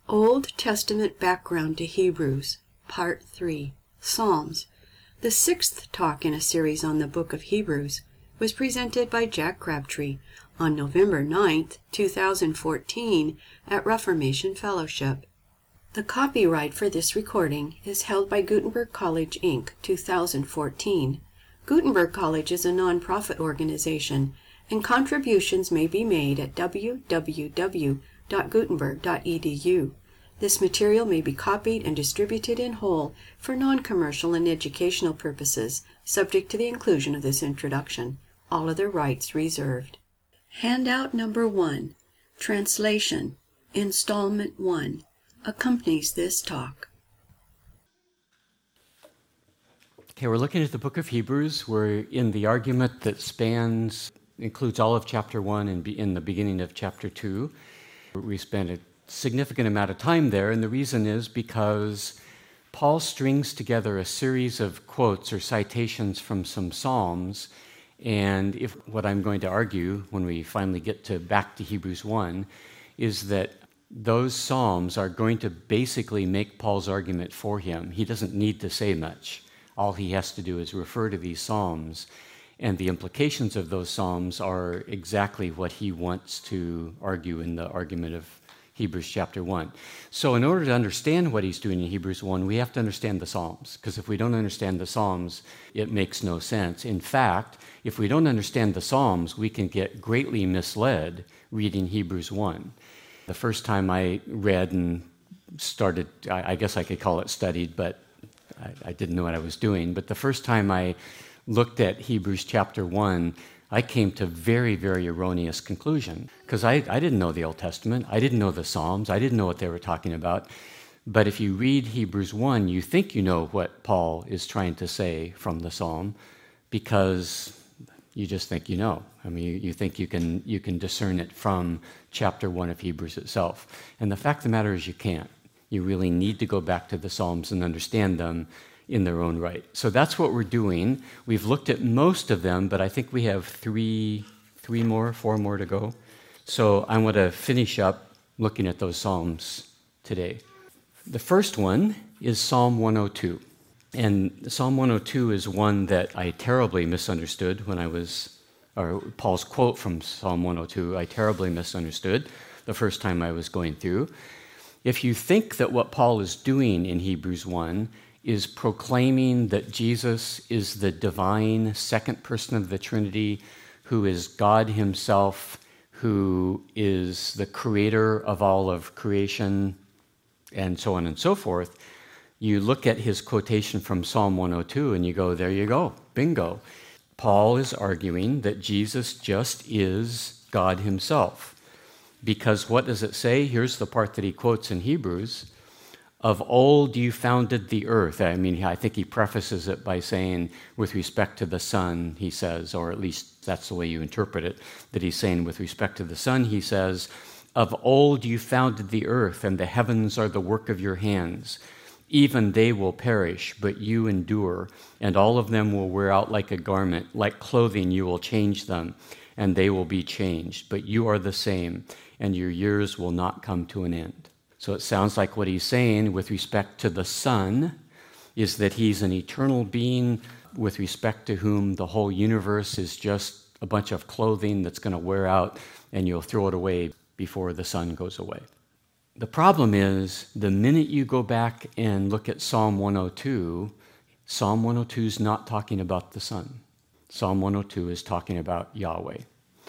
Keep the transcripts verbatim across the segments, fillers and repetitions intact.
Old Testament Background to Hebrews, Part three, Psalms. The sixth talk in a series on the book of Hebrews was presented by Jack Crabtree on November ninth, two thousand fourteen at Reformation Fellowship. The copyright for this recording is held by Gutenberg College, Incorporated, two thousand fourteen. Gutenberg College is a non-profit organization, and contributions may be made at w w w dot gutenberg dot e d u. This material may be copied and distributed in whole for non-commercial and educational purposes, subject to the inclusion of this introduction. All other rights reserved. Handout number one, Translation, Installment one, accompanies this talk. Okay, we're looking at the book of Hebrews. We're in the argument that spans, includes all of chapter one and be in the beginning of chapter two. We spent a significant amount of time there, and the reason is because Paul strings together a series of quotes or citations from some Psalms, and if what I'm going to argue when we finally get to back to Hebrews one is that those Psalms are going to basically make Paul's argument for him. He doesn't need to say much. All he has to do is refer to these Psalms, and the implications of those Psalms are exactly what he wants to argue in the argument of Hebrews chapter one. So in order to understand what he's doing in Hebrews one, we have to understand the Psalms, because if we don't understand the Psalms, it makes no sense. In fact, if we don't understand the Psalms, we can get greatly misled reading Hebrews one. The first time I read and started, I, I guess I could call it studied, but I, I didn't know what I was doing. But the first time I looked at Hebrews chapter one, I came to very, very erroneous conclusion, because I, I didn't know the Old Testament. I didn't know the Psalms. I didn't know what they were talking about. But if you read Hebrews one, you think you know what Paul is trying to say from the Psalm, because you just think you know. I mean, you, you think you can you can discern it from chapter one of Hebrews itself. And the fact of the matter is you can't. You really need to go back to the Psalms and understand them in their own right. So that's what we're doing. We've looked at most of them, but I think we have three, three more, four more to go. So I want to finish up looking at those Psalms today. The first one is Psalm one oh two. And Psalm one oh two is one that I terribly misunderstood when I was, or Paul's quote from Psalm one oh two, I terribly misunderstood the first time I was going through. If you think that what Paul is doing in Hebrews one is proclaiming that Jesus is the divine second person of the Trinity, who is God himself, who is the creator of all of creation, and so on and so forth, you look at his quotation from Psalm one oh two and you go, there you go, bingo. Paul is arguing that Jesus just is God himself. Because what does it say? Here's the part that he quotes in Hebrews. Of old you founded the earth. I mean, I think he prefaces it by saying, with respect to the Son, he says, or at least that's the way you interpret it, that he's saying with respect to the Son, he says, of old you founded the earth, and the heavens are the work of your hands. Even they will perish, but you endure, and all of them will wear out like a garment. Like clothing you will change them, and they will be changed. But you are the same, and your years will not come to an end. So it sounds like what he's saying with respect to the Son is that he's an eternal being with respect to whom the whole universe is just a bunch of clothing that's going to wear out and you'll throw it away before the sun goes away. The problem is the minute you go back and look at Psalm one oh two, Psalm one oh two is not talking about the Son. Psalm one oh two is talking about Yahweh.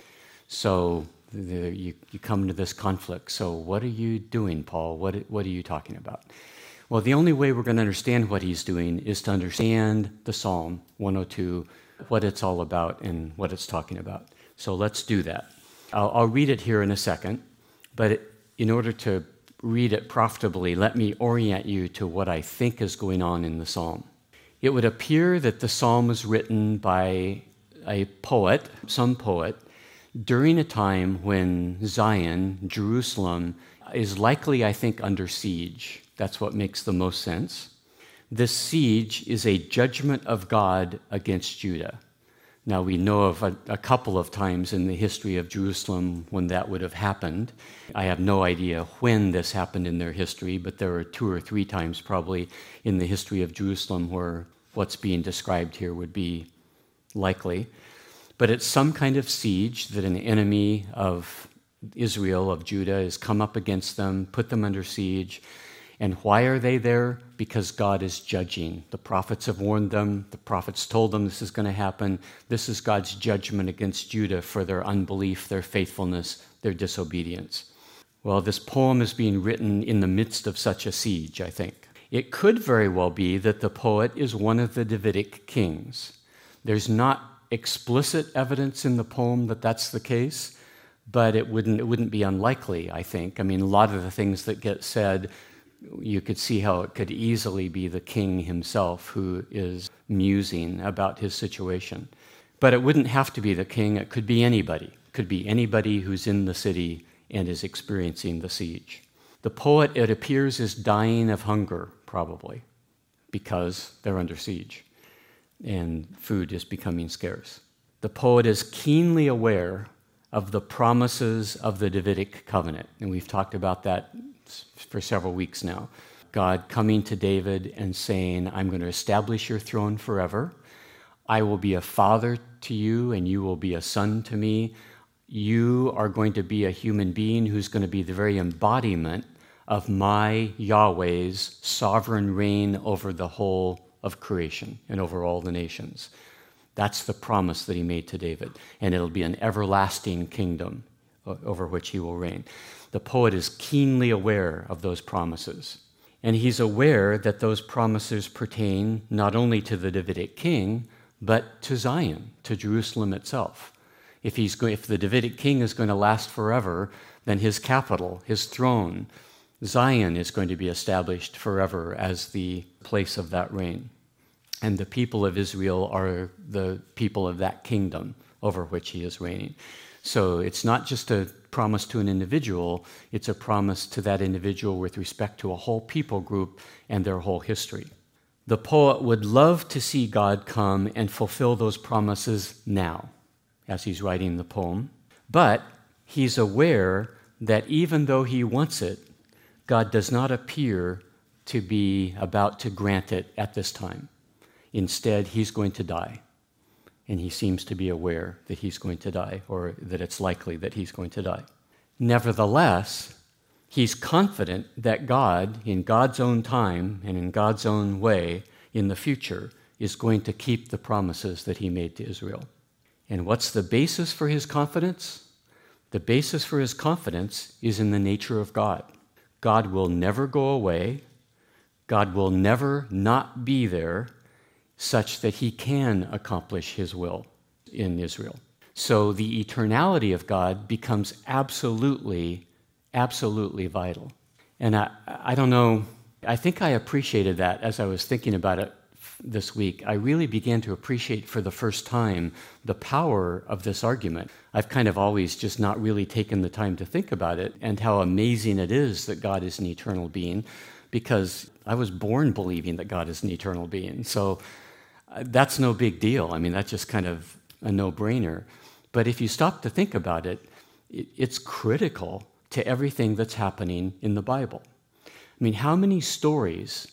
So The, you, you come to this conflict. So what are you doing, Paul? What, what are you talking about? Well, the only way we're going to understand what he's doing is to understand the Psalm one oh two, what it's all about and what it's talking about. So let's do that. I'll, I'll read it here in a second, but it, in order to read it profitably, let me orient you to what I think is going on in the Psalm. It would appear that the Psalm was written by a poet, some poet, during a time when Zion, Jerusalem, is likely, I think, under siege. That's what makes the most sense. This siege is a judgment of God against Judah. Now, we know of a, a couple of times in the history of Jerusalem when that would have happened. I have no idea when this happened in their history, but there are two or three times probably in the history of Jerusalem where what's being described here would be likely. But it's some kind of siege that an enemy of Israel, of Judah, has come up against them, put them under siege. And why are they there? Because God is judging. The prophets have warned them. The prophets told them this is going to happen. This is God's judgment against Judah for their unbelief, their faithfulness, their disobedience. Well, this poem is being written in the midst of such a siege, I think. It could very well be that the poet is one of the Davidic kings. There's not explicit evidence in the poem that that's the case, but it wouldn't, it wouldn't be unlikely, I think. I mean, a lot of the things that get said, you could see how it could easily be the king himself who is musing about his situation. But it wouldn't have to be the king. It could be anybody. It could be anybody who's in the city and is experiencing the siege. The poet, it appears, is dying of hunger, probably, because they're under siege and food is becoming scarce. The poet is keenly aware of the promises of the Davidic covenant, and we've talked about that for several weeks now. God coming to David and saying, I'm going to establish your throne forever. I will be a father to you and you will be a son to me. You are going to be a human being who's going to be the very embodiment of my Yahweh's sovereign reign over the whole of creation and over all the nations. That's the promise that he made to David. And it'll be an everlasting kingdom over which he will reign. The poet is keenly aware of those promises. And he's aware that those promises pertain not only to the Davidic king, but to Zion, to Jerusalem itself. If, he's go- if the Davidic king is going to last forever, then his capital, his throne, Zion is going to be established forever as the place of that reign. And the people of Israel are the people of that kingdom over which he is reigning. So it's not just a promise to an individual, it's a promise to that individual with respect to a whole people group and their whole history. The poet would love to see God come and fulfill those promises now, as he's writing the poem. But he's aware that even though he wants it, God does not appear to be about to grant it at this time. Instead, he's going to die. And he seems to be aware that he's going to die, or that it's likely that he's going to die. Nevertheless, he's confident that God, in God's own time and in God's own way, in the future, is going to keep the promises that he made to Israel. And what's the basis for his confidence? The basis for his confidence is in the nature of God. God will never go away. God will never not be there, such that he can accomplish his will in Israel. So the eternality of God becomes absolutely, absolutely vital. And I, I don't know, I think I appreciated that as I was thinking about it this week. I really began to appreciate for the first time the power of this argument. I've kind of always just not really taken the time to think about it and how amazing it is that God is an eternal being, because I was born believing that God is an eternal being. So that's no big deal. I mean, that's just kind of a no-brainer. But if you stop to think about it, it's critical to everything that's happening in the Bible. I mean, how many stories,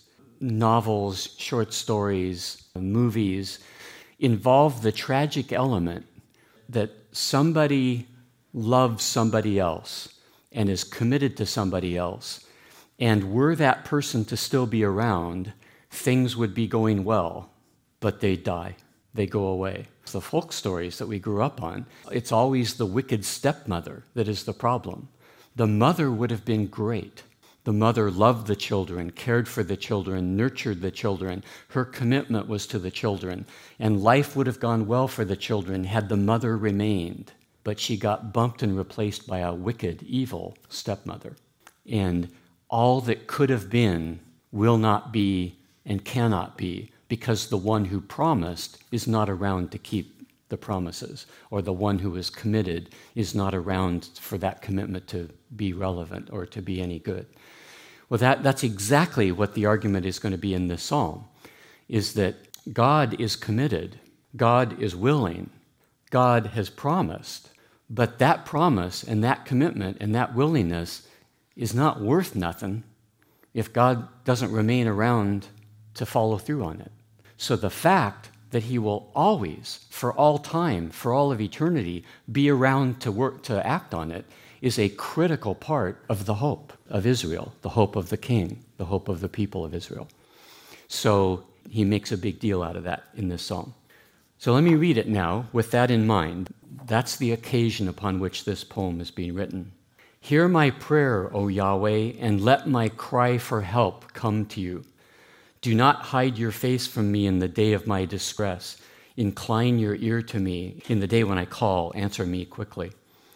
novels, short stories, movies, involve the tragic element that somebody loves somebody else and is committed to somebody else, and were that person to still be around, things would be going well, but they die, they go away. The folk stories that we grew up on, it's always the wicked stepmother that is the problem. The mother would have been great. The mother loved the children, cared for the children, nurtured the children. Her commitment was to the children, and life would have gone well for the children had the mother remained. But she got bumped and replaced by a wicked, evil stepmother. And all that could have been will not be and cannot be, because the one who promised is not around to keep the promises, or the one who is committed is not around for that commitment to be relevant or to be any good. Well, that, that's exactly what the argument is going to be in this psalm, is that God is committed, God is willing, God has promised. But that promise and that commitment and that willingness is not worth nothing if God doesn't remain around to follow through on it. So the fact that he will always, for all time, for all of eternity, be around to work, to act on it, is a critical part of the hope of Israel, the hope of the king, the hope of the people of Israel. So he makes a big deal out of that in this psalm. So let me read it now with that in mind. That's the occasion upon which this poem is being written. Hear my prayer, O Yahweh, and let my cry for help come to you. Do not hide your face from me in the day of my distress. Incline your ear to me. In the day when I call, answer me quickly.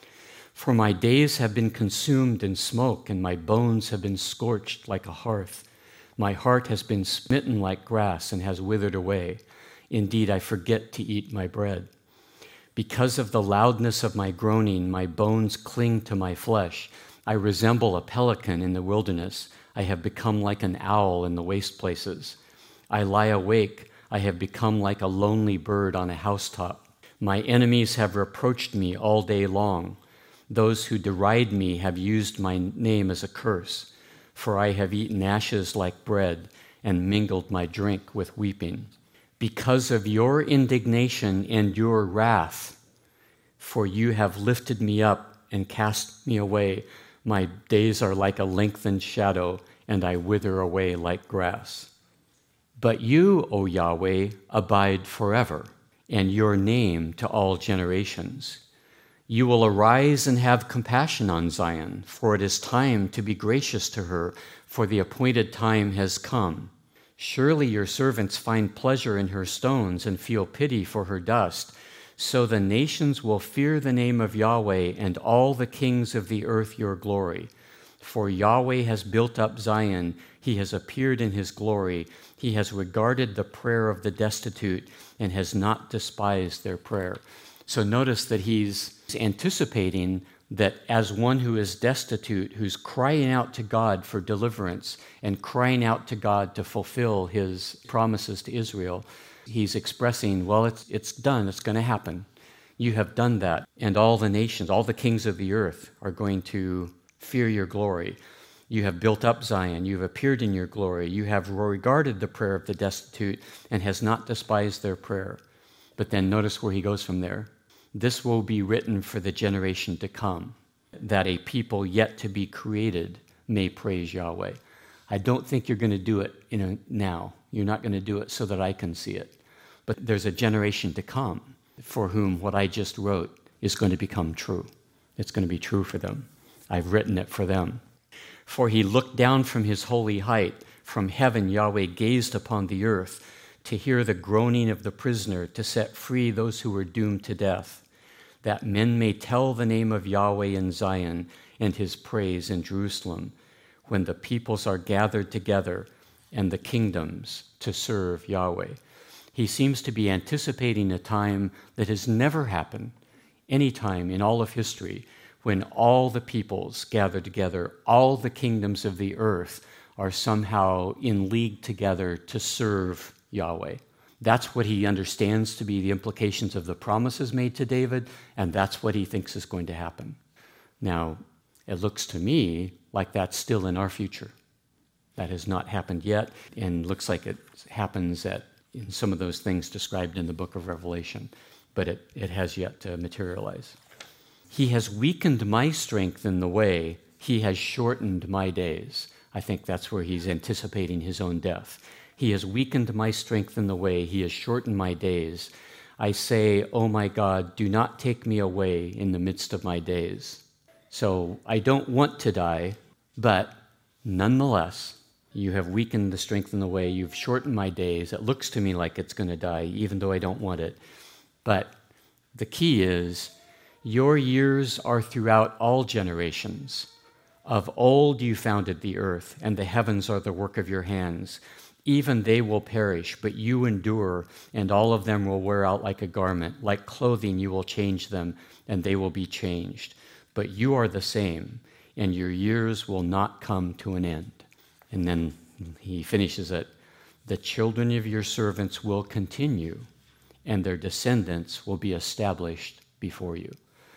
For my days have been consumed in smoke, and my bones have been scorched like a hearth. My heart has been smitten like grass and has withered away. Indeed, I forget to eat my bread. Because of the loudness of my groaning, my bones cling to my flesh. I resemble a pelican in the wilderness. I have become like an owl in the waste places. I lie awake. I have become like a lonely bird on a housetop. My enemies have reproached me all day long. Those who deride me have used my name as a curse, for I have eaten ashes like bread and mingled my drink with weeping. Because of your indignation and your wrath, for you have lifted me up and cast me away. My days are like a lengthened shadow, and I wither away like grass. But you, O Yahweh, abide forever, and your name to all generations. You will arise and have compassion on Zion, for it is time to be gracious to her, for the appointed time has come. Surely your servants find pleasure in her stones and feel pity for her dust. So the nations will fear the name of Yahweh, and all the kings of the earth your glory. For Yahweh has built up Zion, he has appeared in his glory. He has regarded the prayer of the destitute and has not despised their prayer. So notice that he's anticipating that as one who is destitute, who's crying out to God for deliverance and crying out to God to fulfill his promises to Israel, he's expressing, well, it's it's done, it's going to happen. You have done that, and all the nations, all the kings of the earth are going to fear your glory. You have built up Zion, you have appeared in your glory, you have regarded the prayer of the destitute and has not despised their prayer. But then notice where he goes from there. This will be written for the generation to come, that a people yet to be created may praise Yahweh. I don't think you're going to do it in a, now. You're not going to do it so that I can see it. But there's a generation to come for whom what I just wrote is going to become true. It's going to be true for them. I've written it for them. For he looked down from his holy height. From heaven Yahweh gazed upon the earth to hear the groaning of the prisoner, to set free those who were doomed to death, that men may tell the name of Yahweh in Zion and his praise in Jerusalem, when the peoples are gathered together and the kingdoms to serve Yahweh. He seems to be anticipating a time that has never happened, any time in all of history, when all the peoples gather together, all the kingdoms of the earth are somehow in league together to serve Yahweh. That's what he understands to be the implications of the promises made to David, and that's what he thinks is going to happen. Now, it looks to me like that's still in our future. That has not happened yet, and looks like it happens at, in some of those things described in the book of Revelation, but it, it has yet to materialize. He has weakened my strength in the way. He has shortened my days. I think that's where he's anticipating his own death. He has weakened my strength in the way. He has shortened my days. I say, oh my God, do not take me away in the midst of my days. So I don't want to die, but nonetheless, you have weakened the strength in the way. You've shortened my days. It looks to me like it's going to die, even though I don't want it. But the key is, your years are throughout all generations. Of old you founded the earth, and the heavens are the work of your hands. Even they will perish, but you endure, and all of them will wear out like a garment. Like clothing you will change them, and they will be changed. But you are the same, and your years will not come to an end. And then he finishes it. The children of your servants will continue, and their descendants will be established before you.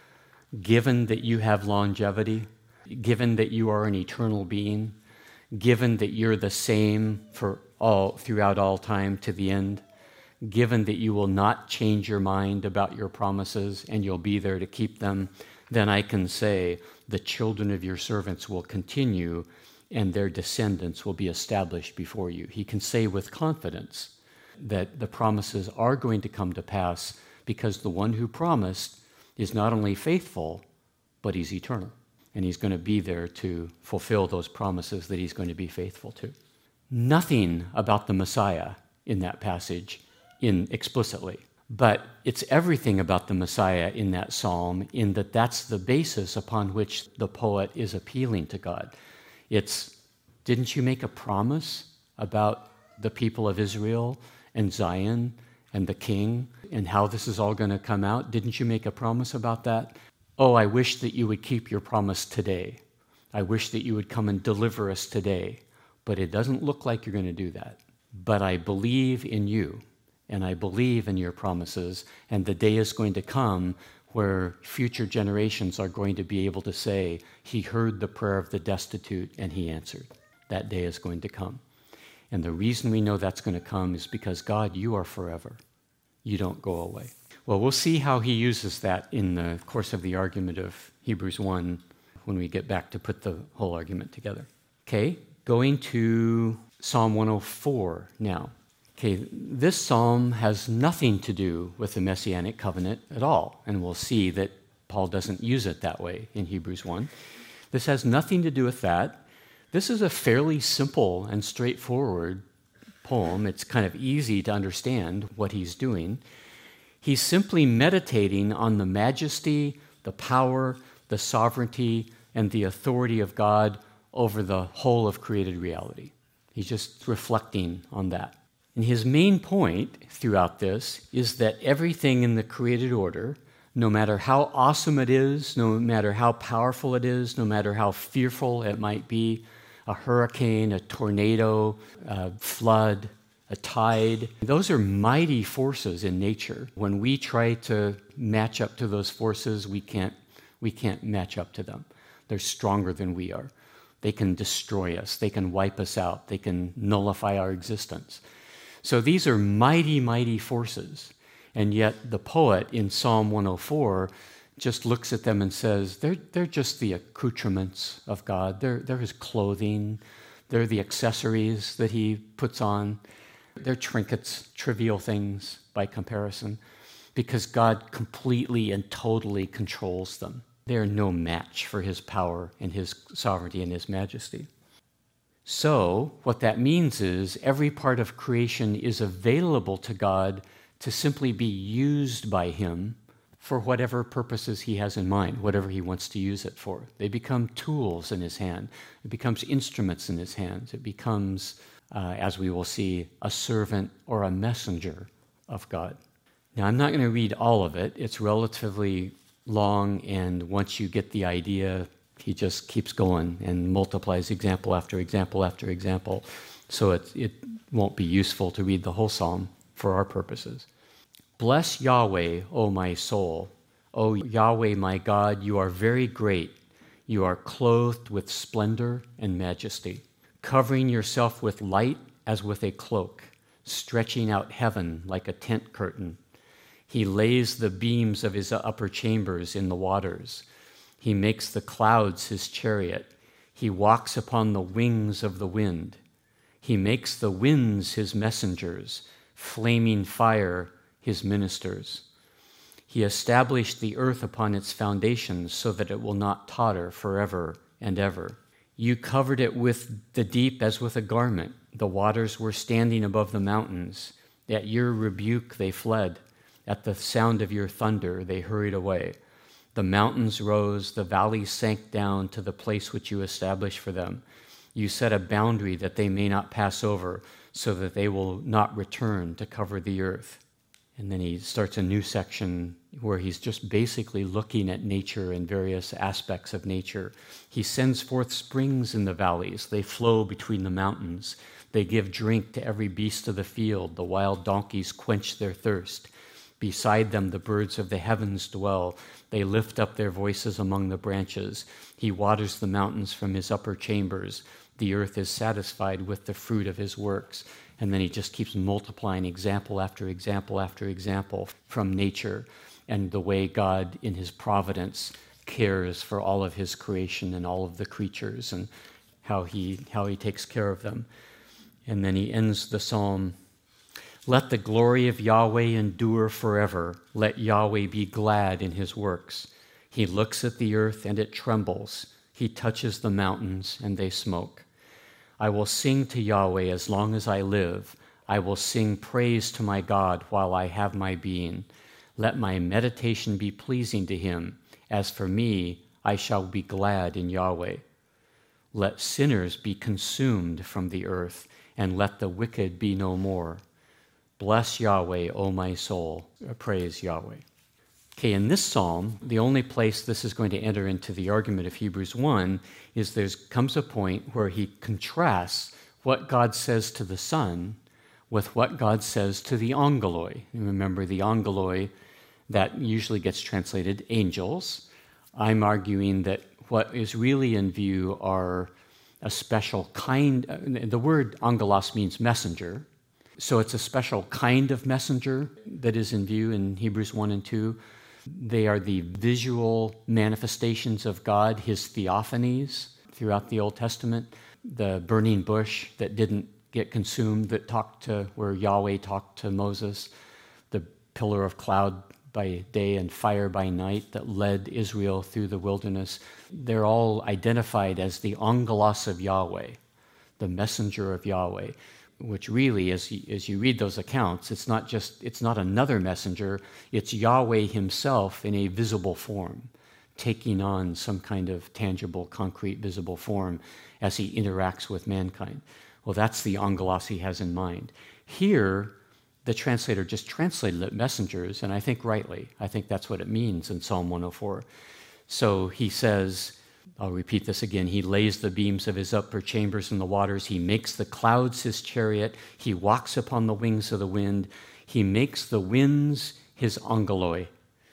Given that you have longevity, given that you are an eternal being, given that you're the same for all throughout all time to the end, given that you will not change your mind about your promises and you'll be there to keep them, then I can say the children of your servants will continue and their descendants will be established before you. He can say with confidence that the promises are going to come to pass because the one who promised is not only faithful, but he's eternal. And he's going to be there to fulfill those promises that he's going to be faithful to. Nothing about the Messiah in that passage in explicitly, but it's everything about the Messiah in that psalm, in that that's the basis upon which the poet is appealing to God. It's, didn't you make a promise about the people of Israel and Zion and the king and how this is all going to come out? Didn't you make a promise about that? Oh, I wish that you would keep your promise today. I wish that you would come and deliver us today. But it doesn't look like you're going to do that. But I believe in you, and I believe in your promises, and the day is going to come where future generations are going to be able to say, he heard the prayer of the destitute and he answered. That day is going to come. And the reason we know that's going to come is because, God, you are forever. You don't go away. Well, we'll see how he uses that in the course of the argument of Hebrews one when we get back to put the whole argument together. Okay, going to Psalm one oh four now. Okay, this psalm has nothing to do with the Messianic covenant at all, and we'll see that Paul doesn't use it that way in Hebrews one. This has nothing to do with that. This is a fairly simple and straightforward poem. It's kind of easy to understand what he's doing. He's simply meditating on the majesty, the power, the sovereignty, and the authority of God over the whole of created reality. He's just reflecting on that. And his main point throughout this is that everything in the created order, no matter how awesome it is, no matter how powerful it is, no matter how fearful it might be, a hurricane, a tornado, a flood, a tide, those are mighty forces in nature. When we try to match up to those forces, we can't, we can't match up to them. They're stronger than we are. They can destroy us. They can wipe us out. They can nullify our existence. So these are mighty, mighty forces. And yet the poet in Psalm one oh four just looks at them and says, they're, they're just the accoutrements of God. They're, they're his clothing. They're the accessories that he puts on. They're trinkets, trivial things by comparison, because God completely and totally controls them. They are no match for his power and his sovereignty and his majesty. So what that means is every part of creation is available to God to simply be used by him for whatever purposes he has in mind, whatever he wants to use it for. They become tools in his hand. It becomes instruments in his hands. It becomes, uh, as we will see, a servant or a messenger of God. Now, I'm not going to read all of it. It's relatively long, and once you get the idea, he just keeps going and multiplies example after example after example. So it, it won't be useful to read the whole psalm for our purposes. Bless Yahweh, O my soul. O Yahweh, my God, you are very great. You are clothed with splendor and majesty, covering yourself with light as with a cloak, stretching out heaven like a tent curtain. He lays the beams of his upper chambers in the waters. He makes the clouds his chariot. He walks upon the wings of the wind. He makes the winds his messengers, flaming fire his ministers. He established the earth upon its foundations so that it will not totter forever and ever. You covered it with the deep as with a garment. The waters were standing above the mountains. At your rebuke they fled. At the sound of your thunder they hurried away. The mountains rose, the valleys sank down to the place which you established for them. You set a boundary that they may not pass over, so that they will not return to cover the earth. And then he starts a new section where he's just basically looking at nature and various aspects of nature. He sends forth springs in the valleys. They flow between the mountains. They give drink to every beast of the field. The wild donkeys quench their thirst. Beside them the birds of the heavens dwell. They lift up their voices among the branches. He waters the mountains from his upper chambers. The earth is satisfied with the fruit of his works. And then he just keeps multiplying example after example after example from nature and the way God in his providence cares for all of his creation and all of the creatures and how he, how he takes care of them. And then he ends the psalm, "Let the glory of Yahweh endure forever. Let Yahweh be glad in his works. He looks at the earth and it trembles. He touches the mountains and they smoke. I will sing to Yahweh as long as I live. I will sing praise to my God while I have my being. Let my meditation be pleasing to him. As for me, I shall be glad in Yahweh. Let sinners be consumed from the earth, and let the wicked be no more. Bless Yahweh, O my soul. Praise Yahweh." Okay, in this psalm, the only place this is going to enter into the argument of Hebrews one is there comes a point where he contrasts what God says to the Son with what God says to the angeloi. And remember, the angeloi, that usually gets translated angels. I'm arguing that what is really in view are a special kind, the word angelos means messenger, so it's a special kind of messenger that is in view in Hebrews one and two. They are the visual manifestations of God, his theophanies throughout the Old Testament, the burning bush that didn't get consumed, that talked to, where Yahweh talked to Moses, the pillar of cloud by day and fire by night that led Israel through the wilderness. They're all identified as the angelos of Yahweh, the messenger of Yahweh, which really, as you, as you read those accounts, it's not just, it's not another messenger, it's Yahweh himself in a visible form, taking on some kind of tangible, concrete, visible form as he interacts with mankind. Well, that's the angelos he has in mind. Here, the translator just translated it messengers, and I think rightly. I think that's what it means in Psalm one oh four. So he says, I'll repeat this again, he lays the beams of his upper chambers in the waters. He makes the clouds his chariot. He walks upon the wings of the wind. He makes the winds his angeloi,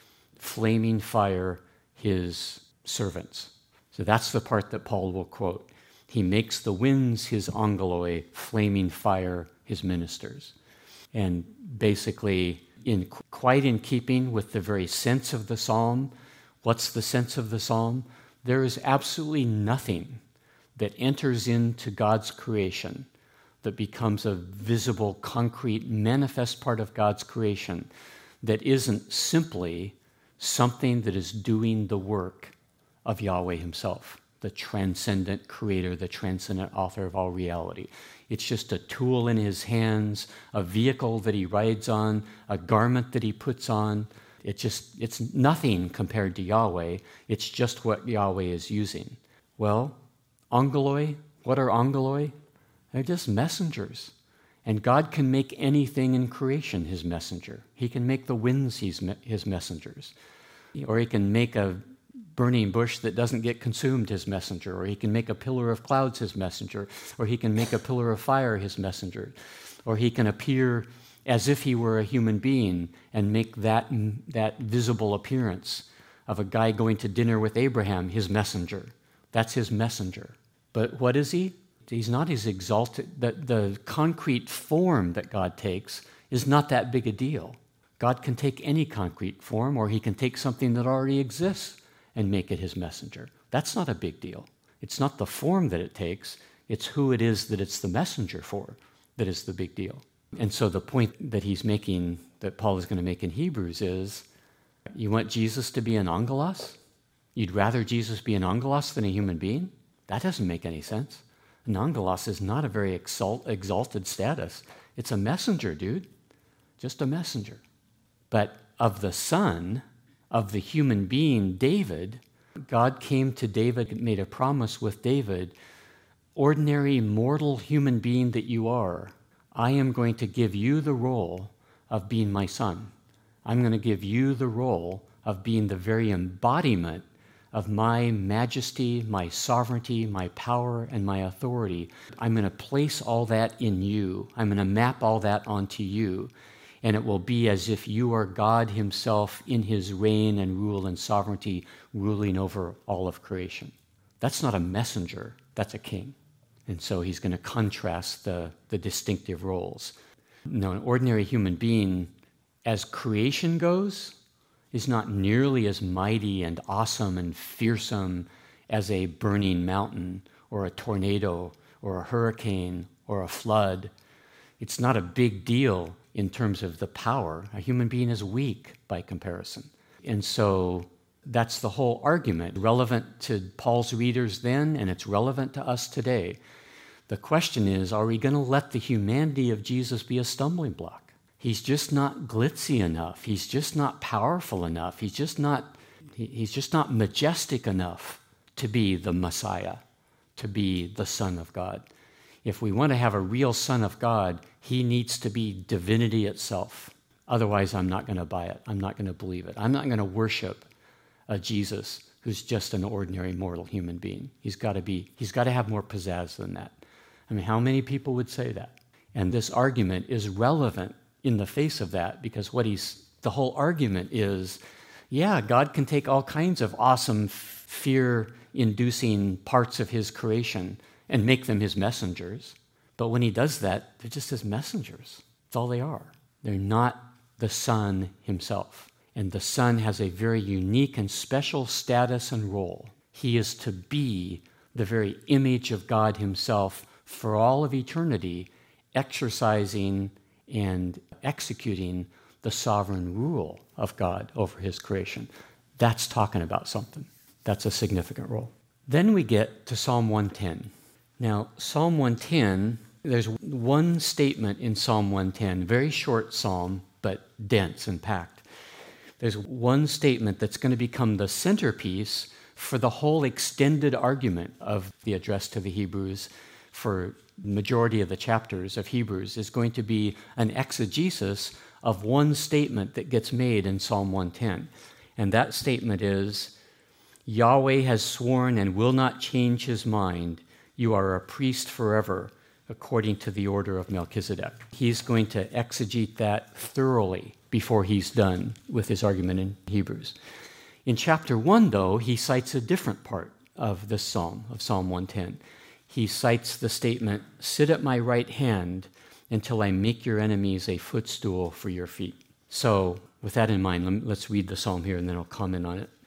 flaming fire his servants. So that's the part that Paul will quote. He makes the winds his angeloi, flaming fire his ministers. And basically, in quite in keeping with the very sense of the psalm, what's the sense of the psalm? There is absolutely nothing that enters into God's creation that becomes a visible, concrete, manifest part of God's creation that isn't simply something that is doing the work of Yahweh himself, the transcendent creator, the transcendent author of all reality. It's just a tool in his hands, a vehicle that he rides on, a garment that he puts on. It just, it's nothing compared to Yahweh. It's just what Yahweh is using. Well, angeloi, what are angeloi? They're just messengers. And God can make anything in creation his messenger. He can make the winds his, his messengers. Or he can make a burning bush that doesn't get consumed his messenger. Or he can make a pillar of clouds his messenger. Or he can make a pillar of fire his messenger. Or he can appear as if he were a human being and make that, that visible appearance of a guy going to dinner with Abraham his messenger. That's his messenger. But what is he? He's not his exalted, the, the concrete form that God takes is not that big a deal. God can take any concrete form, or he can take something that already exists and make it his messenger. That's not a big deal. It's not the form that it takes, it's who it is that it's the messenger for that is the big deal. And so the point that he's making, that Paul is going to make in Hebrews is, you want Jesus to be an angelos? You'd rather Jesus be an angelos than a human being? That doesn't make any sense. An angelos is not a very exalt, exalted status. It's a messenger, dude. Just a messenger. But of the son, of the human being, David, God came to David and made a promise with David, ordinary mortal human being that you are, I am going to give you the role of being my son. I'm going to give you the role of being the very embodiment of my majesty, my sovereignty, my power, and my authority. I'm going to place all that in you. I'm going to map all that onto you. and it will be as if you are God himself in his reign and rule and sovereignty, ruling over all of creation. That's not a messenger, that's a king. And so he's going to contrast the, the distinctive roles. Now, an ordinary human being, as creation goes, is not nearly as mighty and awesome and fearsome as a burning mountain or a tornado or a hurricane or a flood. It's not a big deal in terms of the power. A human being is weak by comparison. And so that's the whole argument, relevant to Paul's readers then, and it's relevant to us today. The question is, are we going to let the humanity of Jesus be a stumbling block? He's just not glitzy enough. He's just not powerful enough. He's just not, he's just not majestic enough to be the Messiah, to be the Son of God. If we want to have a real Son of God, he needs to be divinity itself. Otherwise, I'm not going to buy it. I'm not going to believe it. I'm not going to worship a Jesus who's just an ordinary mortal human being. He's got to be, he's got to have more pizzazz than that. I mean, how many people would say that? And this argument is relevant in the face of that, because what he's, the whole argument is, yeah, God can take all kinds of awesome, fear-inducing parts of his creation and make them his messengers. But when he does that, they're just his messengers. That's all they are. They're not the Son himself. And the Son has a very unique and special status and role. He is to be the very image of God himself for all of eternity, exercising and executing the sovereign rule of God over his creation. That's talking about something. That's a significant role. Then we get to Psalm one ten. Now, Psalm one ten, there's one statement in Psalm one ten, very short psalm, but dense and packed. There's one statement that's going to become the centerpiece for the whole extended argument of the address to the Hebrews. For the majority of the chapters of Hebrews is going to be an exegesis of one statement that gets made in Psalm one ten. And that statement is, Yahweh has sworn and will not change his mind. You are a priest forever, according to the order of Melchizedek. He's going to exegete that thoroughly before he's done with his argument in Hebrews. In chapter one, though, he cites a different part of this psalm, of Psalm one ten. He cites the statement, sit at my right hand until I make your enemies a footstool for your feet. So, with that in mind, let's read the psalm here and then I'll comment on it.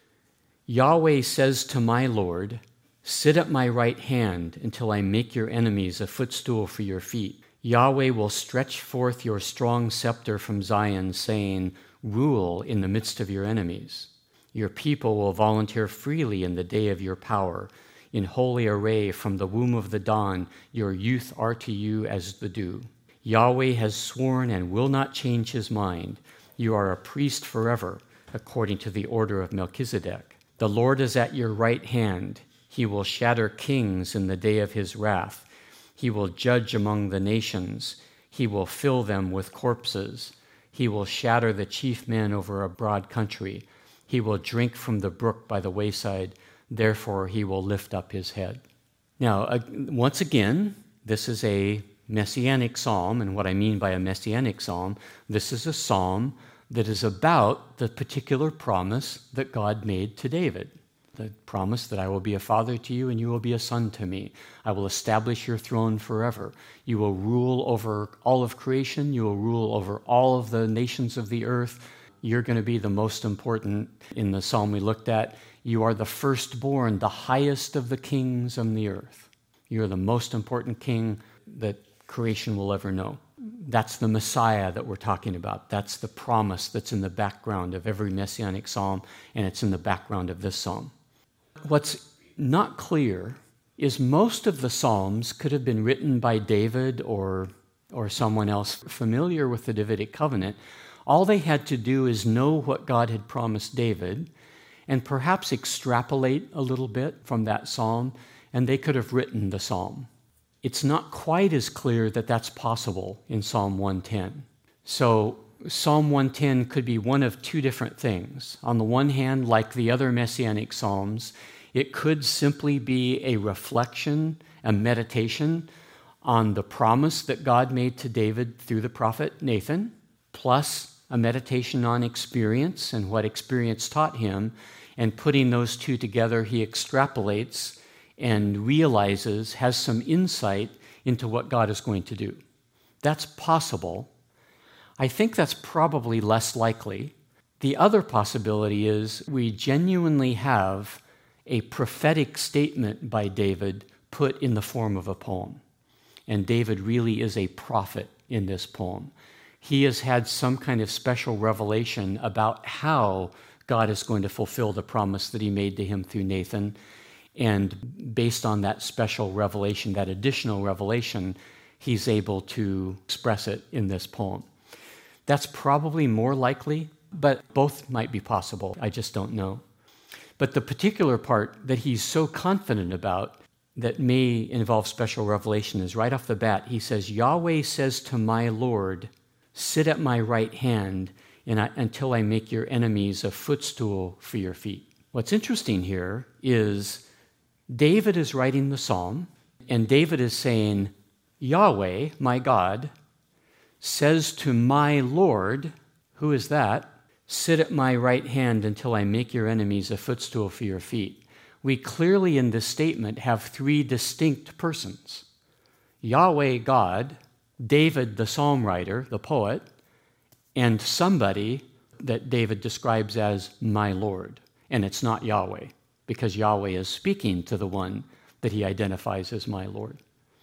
Yahweh says to my Lord, sit at my right hand until I make your enemies a footstool for your feet. Yahweh will stretch forth your strong scepter from Zion, saying, rule in the midst of your enemies. Your people will volunteer freely in the day of your power. In holy array from the womb of the dawn, your youth are to you as the dew. Yahweh has sworn and will not change his mind. You are a priest forever, according to the order of Melchizedek. The Lord is at your right hand. He will shatter kings in the day of his wrath. He will judge among the nations. He will fill them with corpses. He will shatter the chief men over a broad country. He will drink from the brook by the wayside. Therefore, he will lift up his head. Now, uh, once again, this is a messianic psalm, and what I mean by a messianic psalm, this is a psalm that is about the particular promise that God made to David. The promise that I will be a father to you and you will be a son to me. I will establish your throne forever. You will rule over all of creation. You will rule over all of the nations of the earth. You're going to be the most important. In the psalm we looked at, you are the firstborn, the highest of the kings on the earth. You're the most important king that creation will ever know. That's the Messiah that we're talking about. That's the promise that's in the background of every messianic psalm, and it's in the background of this psalm. What's not clear is most of the psalms could have been written by David or, or someone else familiar with the Davidic covenant. All they had to do is know what God had promised David and perhaps extrapolate a little bit from that psalm, and they could have written the psalm. It's not quite as clear that that's possible in Psalm one ten. So Psalm one ten could be one of two different things. On the one hand, like the other messianic psalms, it could simply be a reflection, a meditation on the promise that God made to David through the prophet Nathan, plus a meditation on experience and what experience taught him, and putting those two together, he extrapolates and realizes, has some insight into what God is going to do. That's possible. I think that's probably less likely. The other possibility is we genuinely have a prophetic statement by David put in the form of a poem. And David really is a prophet in this poem. He has had some kind of special revelation about how God is going to fulfill the promise that he made to him through Nathan. And based on that special revelation, that additional revelation, he's able to express it in this poem. That's probably more likely, but both might be possible. I just don't know. But the particular part that he's so confident about that may involve special revelation is right off the bat. He says, Yahweh says to my Lord, sit at my right hand and I, until I make your enemies a footstool for your feet. What's interesting here is David is writing the psalm, and David is saying, Yahweh, my God, says to my Lord, who is that? Sit at my right hand until I make your enemies a footstool for your feet. We clearly in this statement have three distinct persons. Yahweh, God, David, the psalm writer, the poet, and somebody that David describes as my Lord. And it's not Yahweh, because Yahweh is speaking to the one that he identifies as my Lord.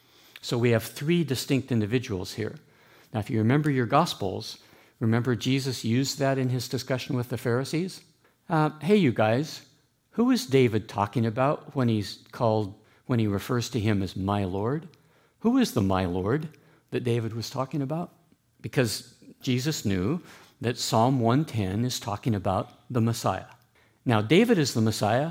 So we have three distinct individuals here. Now, if you remember your Gospels, remember Jesus used that in his discussion with the Pharisees? Uh, hey, you guys, who is David talking about when he's called, when he refers to him as my Lord? Who is the my Lord that David was talking about? Because Jesus knew that Psalm one ten is talking about the Messiah. Now, David is the Messiah.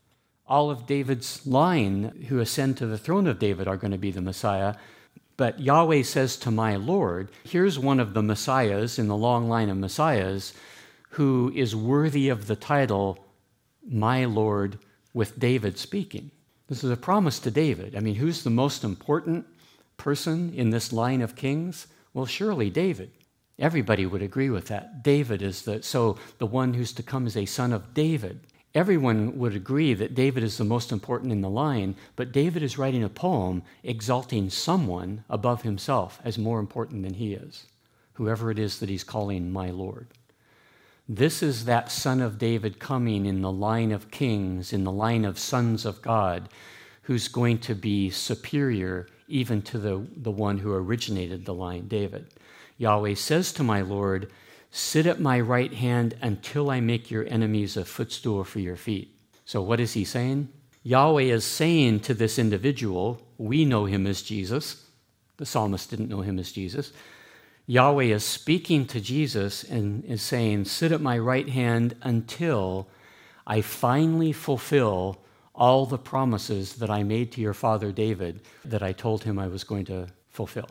All of David's line who ascend to the throne of David are going to be the Messiah. But Yahweh says to my Lord, here's one of the Messiahs in the long line of Messiahs who is worthy of the title, my Lord, with David speaking. This is a promise to David. I mean, who's the most important person in this line of kings? Well, surely David. Everybody would agree with that. David is the, so the one who's to come is a son of David. Everyone would agree that David is the most important in the line, but David is writing a poem exalting someone above himself as more important than he is, whoever it is that he's calling my Lord. This is that son of David coming in the line of kings, in the line of sons of God, who's going to be superior even to the, the one who originated the line, David. Yahweh says to my Lord, sit at my right hand until I make your enemies a footstool for your feet. So what is he saying? Yahweh is saying to this individual, we know him as Jesus. The psalmist didn't know him as Jesus. Yahweh is speaking to Jesus and is saying, sit at my right hand until I finally fulfill all the promises that I made to your father David that I told him I was going to fulfill.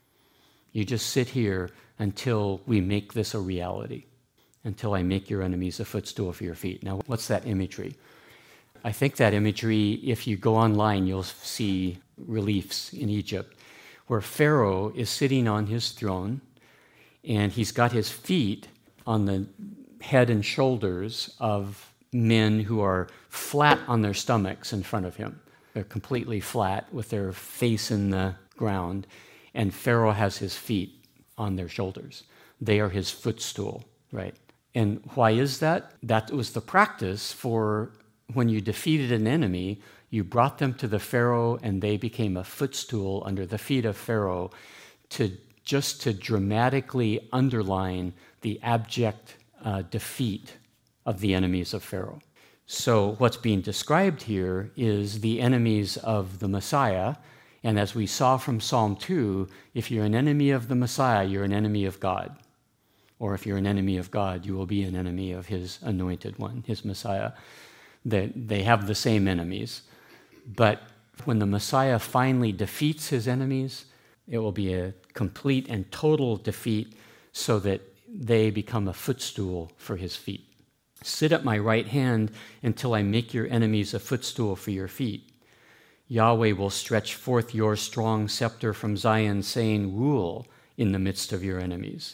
You just sit here until we make this a reality, until I make your enemies a footstool for your feet. Now, what's that imagery? I think that imagery, if you go online, you'll see reliefs in Egypt where Pharaoh is sitting on his throne and he's got his feet on the head and shoulders of men who are flat on their stomachs in front of him. They're completely flat with their face in the ground. And Pharaoh has his feet on their shoulders. They are his footstool, right? And why is that? That was the practice for when you defeated an enemy, you brought them to the Pharaoh and they became a footstool under the feet of Pharaoh to just to dramatically underline the abject uh, defeat of the enemies of Pharaoh. So what's being described here is the enemies of the Messiah. And as we saw from Psalm two, if you're an enemy of the Messiah, you're an enemy of God. Or if you're an enemy of God, you will be an enemy of his anointed one, his Messiah. They, they have the same enemies. But when the Messiah finally defeats his enemies, it will be a complete and total defeat so that they become a footstool for his feet. Sit at my right hand until I make your enemies a footstool for your feet. Yahweh will stretch forth your strong scepter from Zion, saying, rule in the midst of your enemies.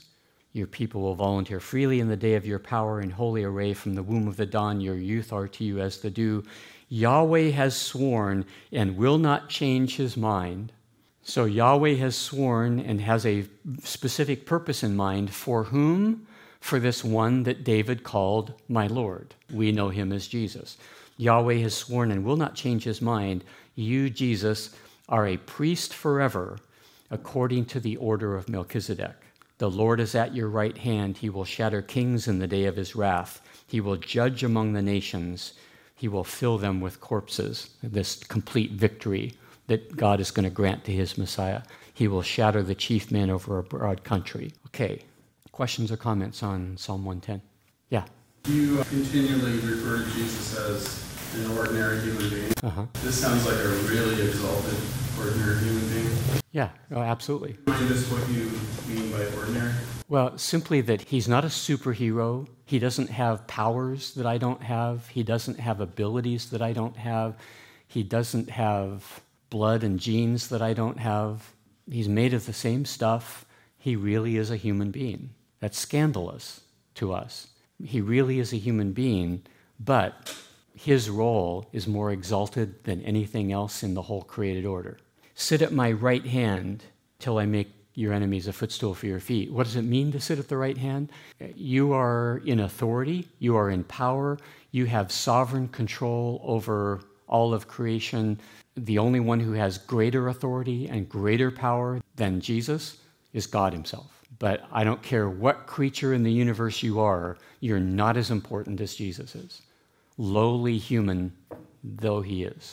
Your people will volunteer freely in the day of your power in holy array from the womb of the dawn. Your youth are to you as the dew. Yahweh has sworn and will not change his mind. So Yahweh has sworn and has a specific purpose in mind. For whom? For this one that David called my Lord. We know him as Jesus. Yahweh has sworn and will not change his mind. You, Jesus, are a priest forever, according to the order of Melchizedek. The Lord is at your right hand. He will shatter kings in the day of his wrath. He will judge among the nations. He will fill them with corpses. This complete victory that God is going to grant to his Messiah. He will shatter the chief men over a broad country. Okay, questions or comments on Psalm one ten? Yeah. You continually refer to Jesus as an ordinary human being. Uh-huh. This sounds like a really exalted ordinary human being. Yeah, oh, absolutely. Remind us what you mean by ordinary. Well, simply that he's not a superhero. He doesn't have powers that I don't have. He doesn't have abilities that I don't have. He doesn't have blood and genes that I don't have. He's made of the same stuff. He really is a human being. That's scandalous to us. He really is a human being, but his role is more exalted than anything else in the whole created order. Sit at my right hand till I make your enemies a footstool for your feet. What does it mean to sit at the right hand? You are in authority. You are in power. You have sovereign control over all of creation. The only one who has greater authority and greater power than Jesus is God himself. But I don't care what creature in the universe you are, you're not as important as Jesus is, lowly human though he is.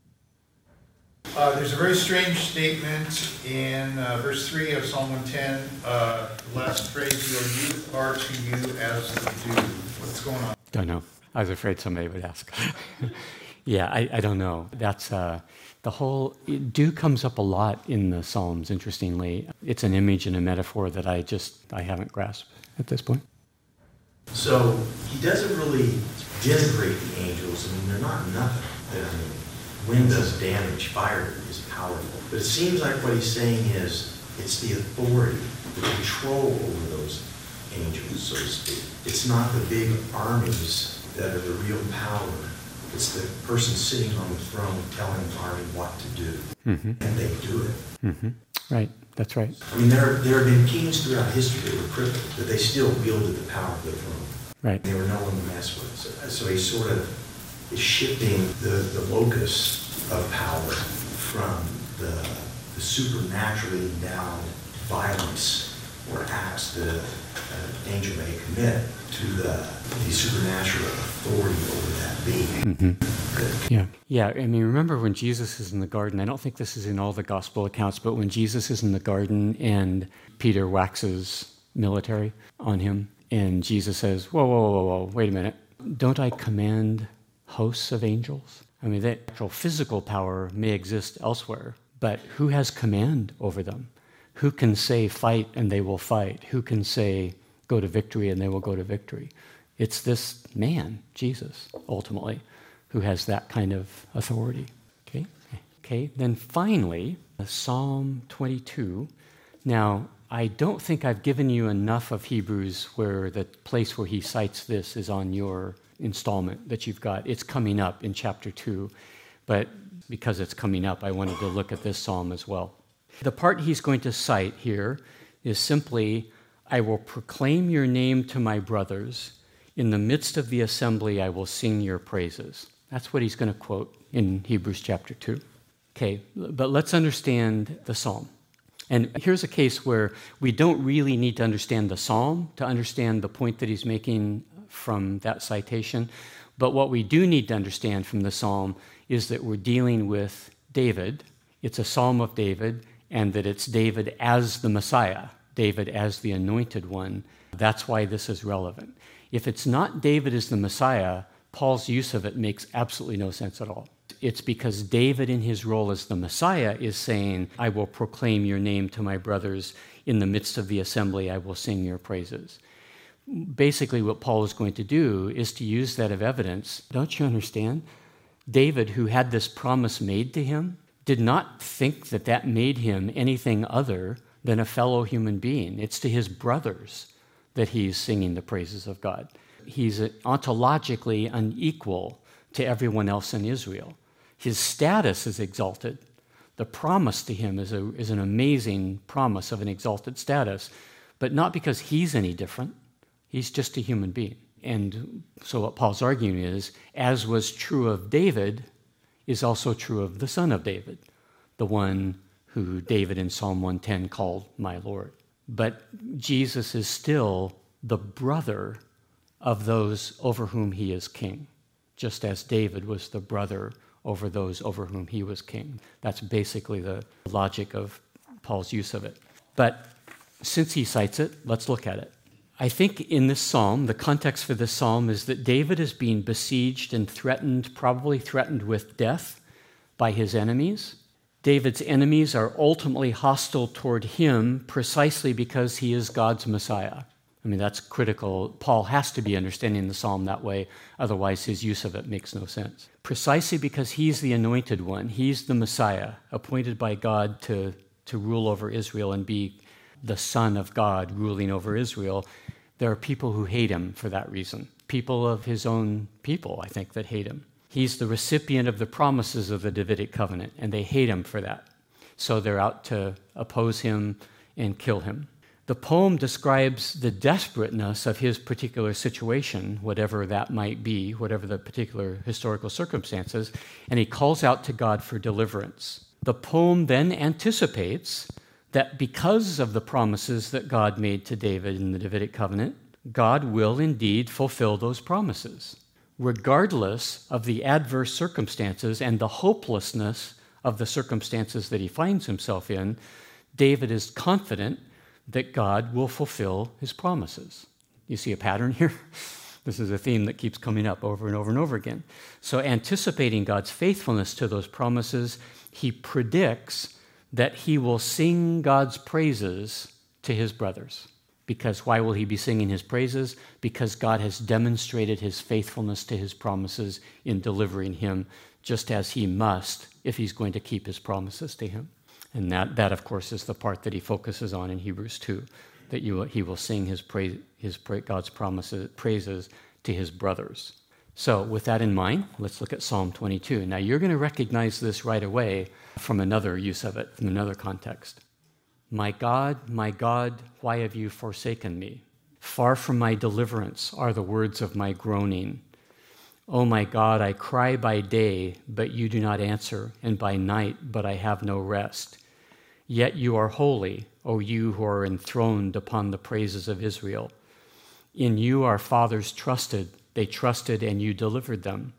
Uh, there's a very strange statement in uh, verse three of Psalm one ten. Uh, the last phrase, your youth are to you as the dew. What's going on? Don't know. I was afraid somebody would ask. yeah, I, I don't know. That's uh, the whole, dew comes up a lot in the Psalms, interestingly. It's an image and a metaphor that I just, I haven't grasped at this point. So he doesn't really denigrate the angels. I mean, they're not nothing. I mean, wind does damage, fire is powerful. But it seems like what he's saying is it's the authority, the control over those angels, so to speak. It's not the big armies that are the real power. It's the person sitting on the throne telling the army what to do. Mm-hmm. And they do it. Mm-hmm. Right, that's right. I mean, there, there have been kings throughout history that were crippled, but they still wielded the power of the throne. Right. They were no one to mess with. So, so he's sort of is shifting the, the locus of power from the, the supernaturally endowed violence or acts that an angel may commit to the, the supernatural authority over that being. Mm-hmm. Yeah. Yeah, I mean, remember when Jesus is in the garden, I don't think this is in all the gospel accounts, but when Jesus is in the garden and Peter waxes military on him, and Jesus says, whoa, whoa, whoa, whoa, wait a minute. Don't I command hosts of angels? I mean, the actual physical power may exist elsewhere, but who has command over them? Who can say fight and they will fight? Who can say go to victory and they will go to victory? It's this man, Jesus, ultimately, who has that kind of authority. Okay? Okay, then finally, Psalm twenty-two. Now, I don't think I've given you enough of Hebrews where the place where he cites this is on your installment that you've got. It's coming up in chapter two, but because it's coming up, I wanted to look at this psalm as well. The part he's going to cite here is simply, I will proclaim your name to my brothers. In the midst of the assembly, I will sing your praises. That's what he's going to quote in Hebrews chapter two. Okay, but let's understand the psalm. And here's a case where we don't really need to understand the psalm to understand the point that he's making from that citation. But what we do need to understand from the psalm is that we're dealing with David. It's a psalm of David, and that it's David as the Messiah, David as the anointed one. That's why this is relevant. If it's not David as the Messiah, Paul's use of it makes absolutely no sense at all. It's because David in his role as the Messiah is saying, I will proclaim your name to my brothers. In the midst of the assembly, I will sing your praises. Basically, what Paul is going to do is to use that of evidence. Don't you understand? David, who had this promise made to him, did not think that that made him anything other than a fellow human being. It's to his brothers that he's singing the praises of God. He's ontologically unequal to everyone else in Israel. His status is exalted. The promise to him is, a, is an amazing promise of an exalted status, but not because he's any different. He's just a human being. And so what Paul's arguing is, as was true of David, is also true of the son of David, the one who David in Psalm one ten called my Lord. But Jesus is still the brother of those over whom he is king, just as David was the brother over those over whom he was king. That's basically the logic of Paul's use of it. But since he cites it, let's look at it. I think in this psalm, the context for this psalm is that David is being besieged and threatened, probably threatened with death by his enemies. David's enemies are ultimately hostile toward him precisely because he is God's Messiah. I mean, that's critical. Paul has to be understanding the psalm that way, otherwise his use of it makes no sense. Precisely because he's the anointed one, he's the Messiah, appointed by God to, to rule over Israel and be the Son of God ruling over Israel. There are people who hate him for that reason. People of his own people, I think, that hate him. He's the recipient of the promises of the Davidic covenant, and they hate him for that. So they're out to oppose him and kill him. The poem describes the desperateness of his particular situation, whatever that might be, whatever the particular historical circumstances, and he calls out to God for deliverance. The poem then anticipates that because of the promises that God made to David in the Davidic covenant, God will indeed fulfill those promises, regardless of the adverse circumstances and the hopelessness of the circumstances that he finds himself in. David is confident that God will fulfill his promises. You see a pattern here? This is a theme that keeps coming up over and over and over again. So anticipating God's faithfulness to those promises, he predicts that he will sing God's praises to his brothers. Because why will he be singing his praises? Because God has demonstrated his faithfulness to his promises in delivering him, just as he must if he's going to keep his promises to him. And that, that of course, is the part that he focuses on in Hebrews two, that you, he will sing his, praise, his God's promises, praises to his brothers. So with that in mind, let's look at Psalm twenty-two. Now you're going to recognize this right away from another use of it, from another context. My God, my God, why have you forsaken me? Far from my deliverance are the words of my groaning. O my God, I cry by day, but you do not answer, and by night, but I have no rest. Yet you are holy, O you who are enthroned upon the praises of Israel. In you our fathers trusted, they trusted and you delivered them.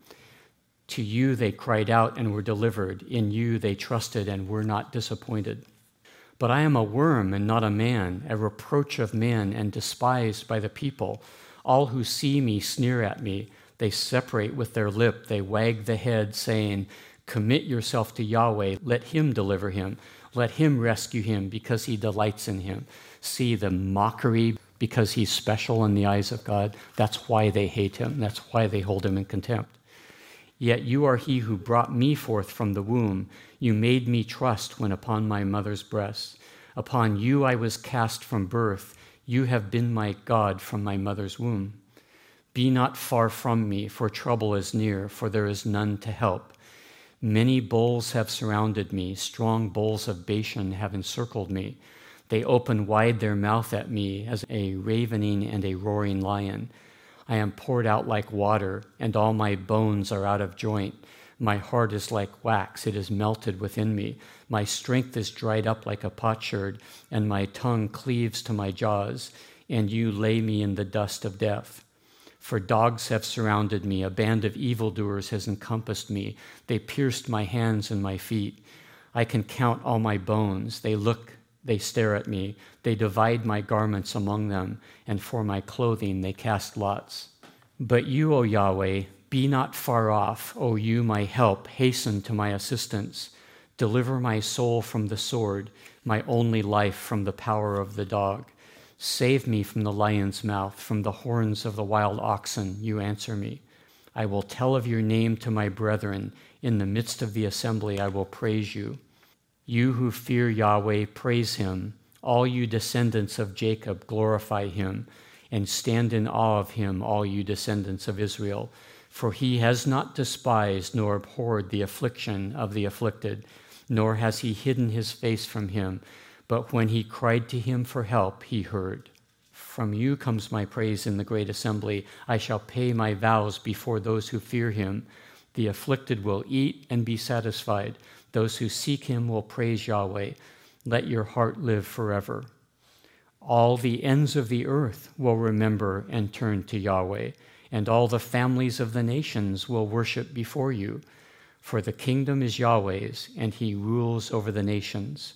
To you they cried out and were delivered. In you they trusted and were not disappointed. But I am a worm and not a man, a reproach of men and despised by the people. All who see me sneer at me. They separate with their lip. They wag the head, saying, commit yourself to Yahweh. Let him deliver him. Let him rescue him because he delights in him. See the mockery because he's special in the eyes of God. That's why they hate him. That's why they hold him in contempt. Yet you are he who brought me forth from the womb. You made me trust when upon my mother's breast. Upon you I was cast from birth. You have been my God from my mother's womb. Be not far from me, for trouble is near, for there is none to help. Many bulls have surrounded me. Strong bulls of Bashan have encircled me. They open wide their mouth at me as a ravening and a roaring lion. I am poured out like water, and all my bones are out of joint. My heart is like wax, it is melted within me. My strength is dried up like a potsherd, and my tongue cleaves to my jaws, and you lay me in the dust of death. For dogs have surrounded me, a band of evildoers has encompassed me. They pierced my hands and my feet. I can count all my bones. They look, they stare at me. They divide my garments among them, and for my clothing they cast lots. But you, O Yahweh, be not far off. O you, my help, hasten to my assistance. Deliver my soul from the sword, my only life from the power of the dog. Save me from the lion's mouth, from the horns of the wild oxen, you answer me. I will tell of your name to my brethren. In the midst of the assembly I will praise you. You who fear Yahweh, praise him. All you descendants of Jacob, glorify him. and stand in awe of him, all you descendants of Israel. For he has not despised nor abhorred the affliction of the afflicted, nor has he hidden his face from him. But when he cried to him for help, he heard. From you comes my praise in the great assembly. I shall pay my vows before those who fear him. The afflicted will eat and be satisfied. Those who seek him will praise Yahweh. Let your heart live forever. All the ends of the earth will remember and turn to Yahweh, and all the families of the nations will worship before you. For the kingdom is Yahweh's, and he rules over the nations.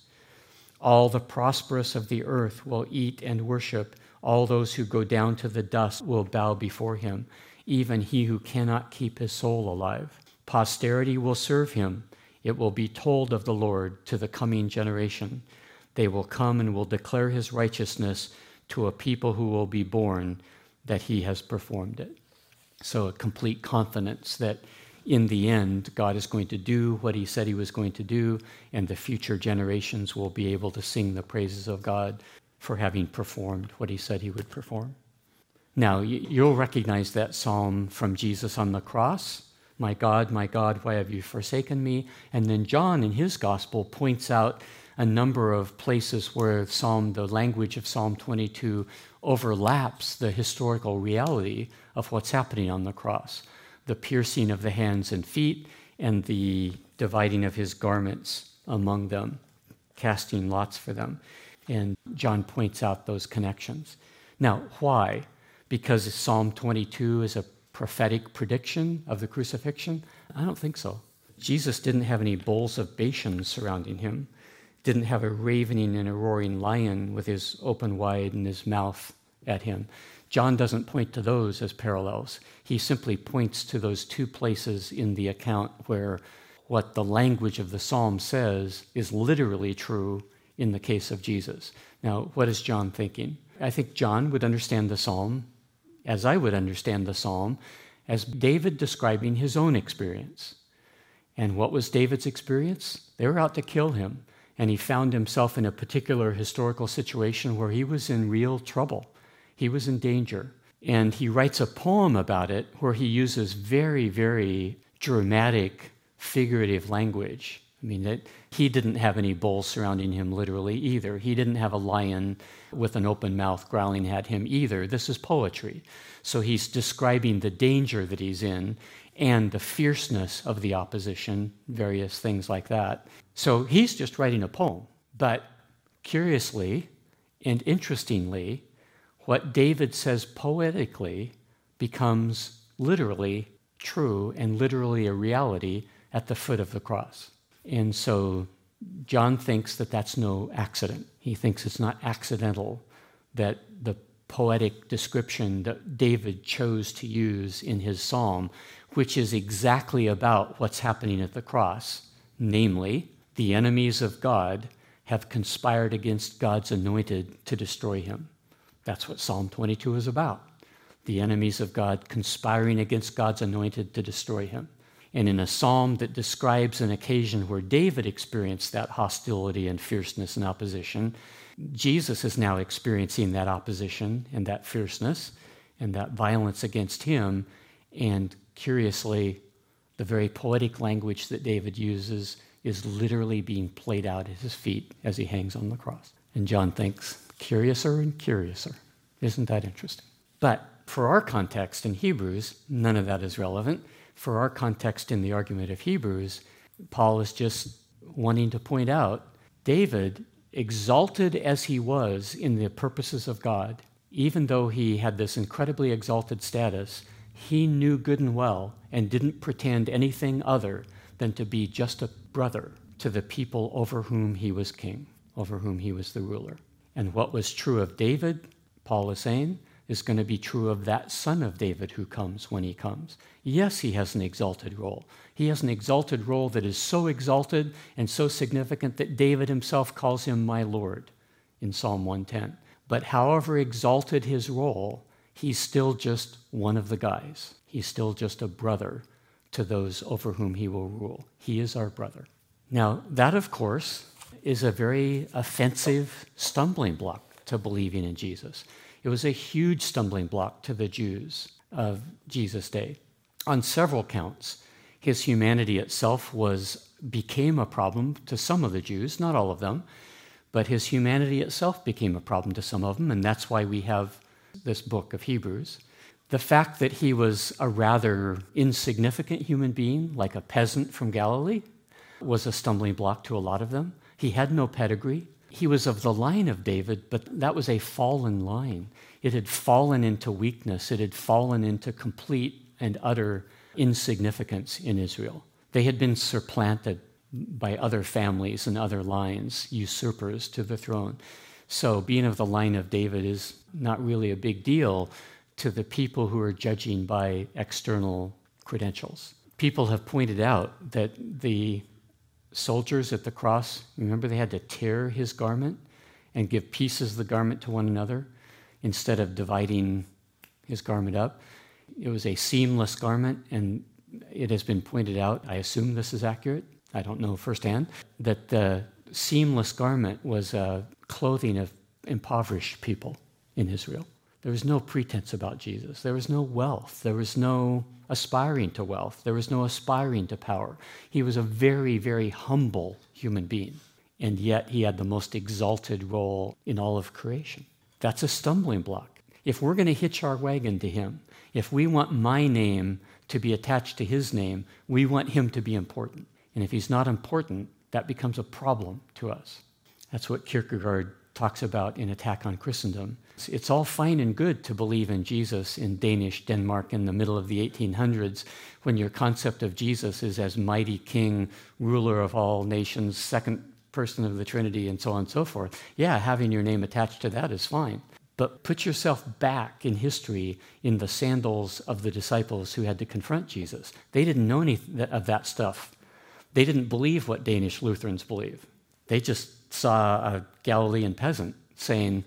All the prosperous of the earth will eat and worship. All those who go down to the dust will bow before him, even he who cannot keep his soul alive. Posterity will serve him. It will be told of the Lord to the coming generation. They will come and will declare his righteousness to a people who will be born, that he has performed it. So a complete confidence that in the end, God is going to do what he said he was going to do, and the future generations will be able to sing the praises of God for having performed what he said he would perform. Now, you'll recognize that psalm from Jesus on the cross. My God, my God, why have you forsaken me? And then John in his gospel points out a number of places where Psalm, the language of Psalm twenty-two overlaps the historical reality of what's happening on the cross. The piercing of the hands and feet and the dividing of his garments among them, casting lots for them. And John points out those connections. Now, why? Because Psalm twenty-two is a prophetic prediction of the crucifixion? I don't think so. Jesus didn't have any bowls of Bashan surrounding him, didn't have a ravening and a roaring lion with his open wide and his mouth at him. John doesn't point to those as parallels. He simply points to those two places in the account where what the language of the psalm says is literally true in the case of Jesus. Now, what is John thinking? I think John would understand the psalm, as I would understand the psalm, as David describing his own experience. And what was David's experience? They were out to kill him, and he found himself in a particular historical situation where he was in real trouble. He was in danger. And he writes a poem about it where he uses very, very dramatic, figurative language. I mean, that he didn't have any bulls surrounding him literally either. He didn't have a lion with an open mouth growling at him either. This is poetry. So he's describing the danger that he's in and the fierceness of the opposition, various things like that. So he's just writing a poem. But curiously and interestingly, what David says poetically becomes literally true and literally a reality at the foot of the cross. And so John thinks that that's no accident. He thinks it's not accidental that the poetic description that David chose to use in his psalm, which is exactly about what's happening at the cross, namely, the enemies of God have conspired against God's anointed to destroy him. That's what Psalm twenty-two is about. The enemies of God conspiring against God's anointed to destroy him. And in a psalm that describes an occasion where David experienced that hostility and fierceness and opposition, Jesus is now experiencing that opposition and that fierceness and that violence against him. And curiously, the very poetic language that David uses is literally being played out at his feet as he hangs on the cross. And John thinks, curiouser and curiouser. Isn't that interesting? But for our context in Hebrews, none of that is relevant. For our context in the argument of Hebrews, Paul is just wanting to point out, David, exalted as he was in the purposes of God, even though he had this incredibly exalted status, he knew good and well and didn't pretend anything other than to be just a brother to the people over whom he was king, over whom he was the ruler. And what was true of David, Paul is saying, is going to be true of that son of David who comes when he comes. Yes, he has an exalted role. He has an exalted role that is so exalted and so significant that David himself calls him my Lord in Psalm one ten. But however exalted his role, he's still just one of the guys. He's still just a brother to those over whom he will rule. He is our brother. Now, that, of course, is a very offensive stumbling block to believing in Jesus. It was a huge stumbling block to the Jews of Jesus' day. On several counts, his humanity itself was became a problem to some of the Jews, not all of them, but his humanity itself became a problem to some of them, and that's why we have this book of Hebrews. The fact that he was a rather insignificant human being, like a peasant from Galilee, was a stumbling block to a lot of them. He had no pedigree. He was of the line of David, but that was a fallen line. It had fallen into weakness. It had fallen into complete and utter insignificance in Israel. They had been supplanted by other families and other lines, usurpers to the throne. So being of the line of David is not really a big deal to the people who are judging by external credentials. People have pointed out that the soldiers at the cross, remember they had to tear his garment and give pieces of the garment to one another instead of dividing his garment up. It was a seamless garment, and it has been pointed out, I assume this is accurate, I don't know firsthand, that the seamless garment was a clothing of impoverished people in Israel. There was no pretense about Jesus. There was no wealth. There was no aspiring to wealth. There was no aspiring to power. He was a very, very humble human being, and yet he had the most exalted role in all of creation. That's a stumbling block. If we're going to hitch our wagon to him, if we want my name to be attached to his name, we want him to be important. And if he's not important, that becomes a problem to us. That's what Kierkegaard talks about in Attack on Christendom. It's all fine and good to believe in Jesus in Danish Denmark in the middle of the eighteen hundreds, when your concept of Jesus is as mighty king, ruler of all nations, second person of the Trinity, and so on and so forth. Yeah, having your name attached to that is fine. But put yourself back in history in the sandals of the disciples who had to confront Jesus. They didn't know any of that stuff. They didn't believe what Danish Lutherans believe. They just saw a Galilean peasant saying,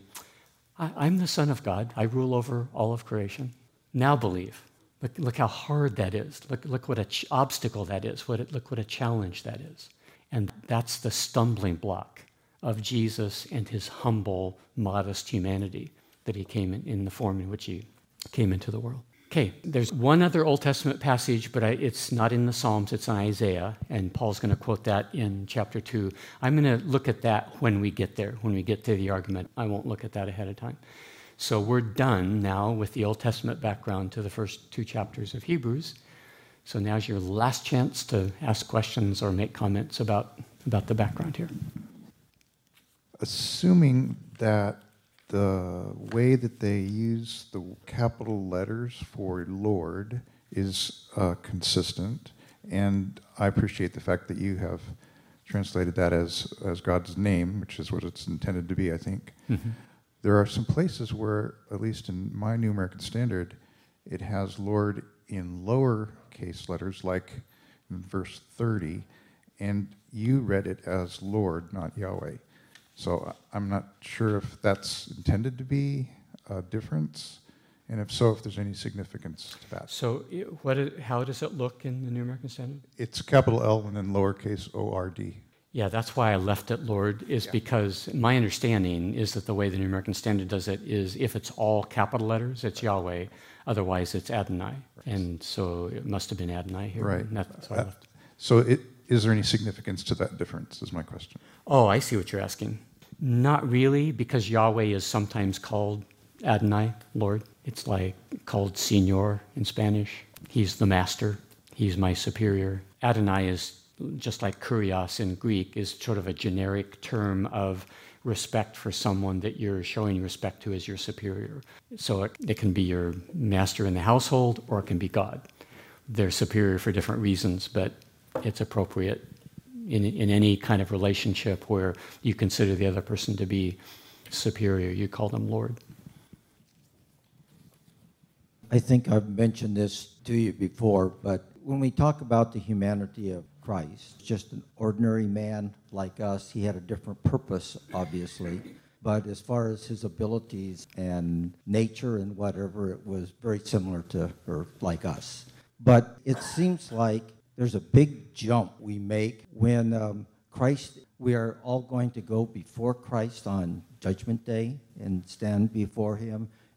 I'm the Son of God. I rule over all of creation. Now believe. Look, look how hard that is. Look, look what an ch- obstacle that is. What it, look what a challenge that is. And that's the stumbling block of Jesus and his humble, modest humanity that he came in, in the form in which he came into the world. Okay, there's one other Old Testament passage, but I, it's not in the Psalms, it's in Isaiah, and Paul's going to quote that in chapter two. I'm going to look at that when we get there, when we get to the argument. I won't look at that ahead of time. So we're done now with the Old Testament background to the first two chapters of Hebrews. So now's your last chance to ask questions or make comments about, about the background here. Assuming that the way that they use the capital letters for Lord is uh, consistent, and I appreciate the fact that you have translated that as, as God's name, which is what it's intended to be, I think. Mm-hmm. There are some places where, at least in my New American Standard, it has Lord in lowercase letters, like in verse thirty, and you read it as Lord, not Yahweh. So I'm not sure if that's intended to be a difference, and if so, if there's any significance to that. So what? How does it look in the New American Standard? It's capital L and then lowercase O R D. Yeah, that's why I left it Lord, is yeah. because my understanding is that the way the New American Standard does it is if it's all capital letters, it's Yahweh, otherwise it's Adonai. Right. And so it must have been Adonai here. Right. That's why I left it. So it, is there any significance to that difference, is my question. Oh, I see what you're asking. Not really, because Yahweh is sometimes called Adonai, Lord. It's like called Señor in Spanish. He's the master. He's my superior. Adonai is just like kurios in Greek, is sort of a generic term of respect for someone that you're showing respect to as your superior. So it, it can be your master in the household, or it can be God. They're superior for different reasons, but it's appropriate in, in any kind of relationship where you consider the other person to be superior. You call them Lord. I think I've mentioned this to you before, but when we talk about the humanity of Christ, just an ordinary man like us, he had a different purpose, obviously. But as far as his abilities and nature and whatever, it was very similar to, or like us. But it seems like there's a big jump we make when um, Christ, we are all going to go before Christ on Judgment Day and stand before him.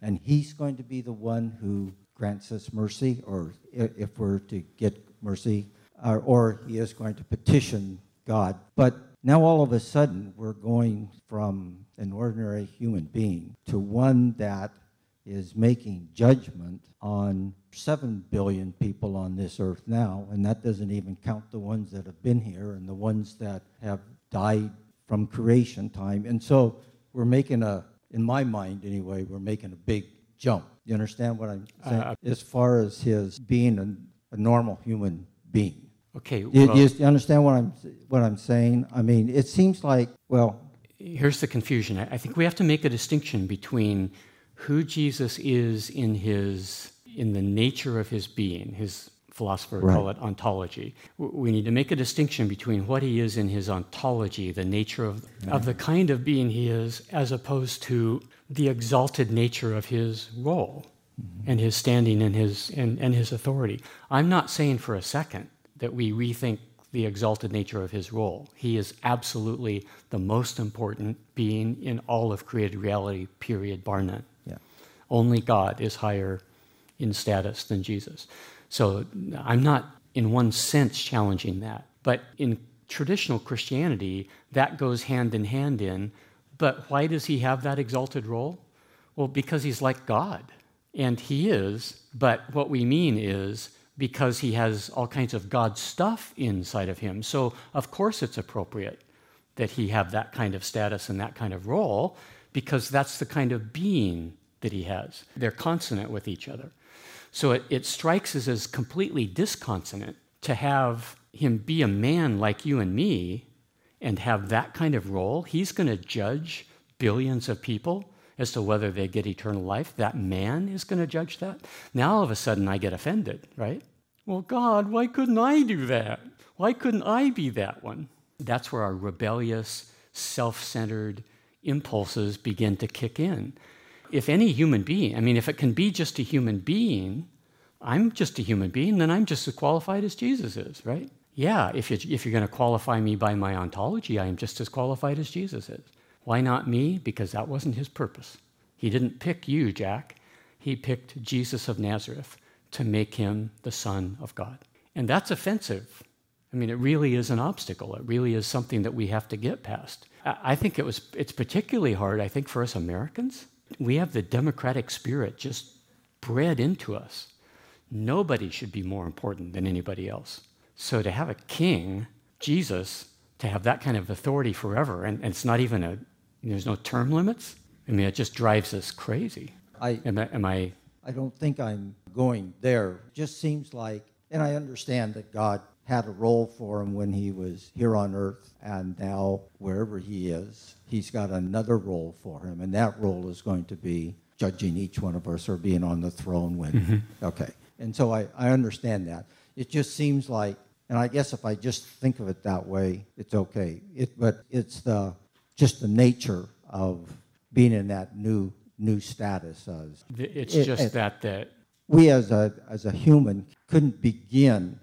and he's going to be the one who grants us mercy, or if we're to get mercy, or, or he is going to petition God. But now all of a sudden, we're going from an ordinary human being to one that is making judgment on seven billion people on this earth now, and that doesn't even count the ones that have been here and the ones that have died from creation time. And so we're making a, in my mind anyway, we're making a big jump. You understand what I'm saying? Uh, as far as his being a, a normal human being. Okay. You, Well, you, you understand what I'm what I'm saying? I mean, it seems like, well, here's the confusion. I I think we have to make a distinction between who Jesus is in his in the nature of his being. His philosopher would Right. call it ontology. W- We need to make a distinction between what he is in his ontology, the nature of, of the kind of being he is, as opposed to the exalted nature of his role mm-hmm. and his standing and his and, and his authority. I'm not saying for a second that we rethink the exalted nature of his role. He is absolutely the most important being in all of created reality, period, bar none. yeah. Only God is higher in status than Jesus. So I'm not, in one sense, challenging that. But in traditional Christianity, that goes hand in hand in, but why does he have that exalted role? Well, because he's like God. And he is, but what we mean is because he has all kinds of God stuff inside of him. So, of course, it's appropriate that he have that kind of status and that kind of role, because that's the kind of being that he has. They're consonant with each other. So it, it strikes us as completely disconsonant to have him be a man like you and me and have that kind of role. He's going to judge billions of people as to whether they get eternal life. That man is going to judge that. Now all of a sudden I get offended, right? Well, God, why couldn't I do that? Why couldn't I be that one? That's where our rebellious, self-centered impulses begin to kick in. If any human being, I mean, if it can be just a human being, I'm just a human being, then I'm just as qualified as Jesus is, right? Yeah, if you're, if you're going to qualify me by my ontology, I am just as qualified as Jesus is. Why not me? Because that wasn't his purpose. He didn't pick you, Jack. He picked Jesus of Nazareth to make him the Son of God. And that's offensive. I mean, it really is an obstacle. It really is something that we have to get past. I think it was. It's particularly hard, I think, for us Americans. We have the democratic spirit just bred into us. Nobody should be more important than anybody else. So to have a king, Jesus, to have that kind of authority forever, and, and it's not even a, there's no term limits, I mean, it just drives us crazy. I, Am I, am I I don't think I'm going there. It just seems like, and I understand that God had a role for him when he was here on earth, and now wherever he is, he's got another role for him, and that role is going to be judging each one of us or being on the throne when, mm-hmm. okay. And so I, I understand that. It just seems like, and I guess if I just think of it that way, it's okay. It, but it's the just the nature of being in that new new status. As it's it, just it, that that we as a as a human couldn't begin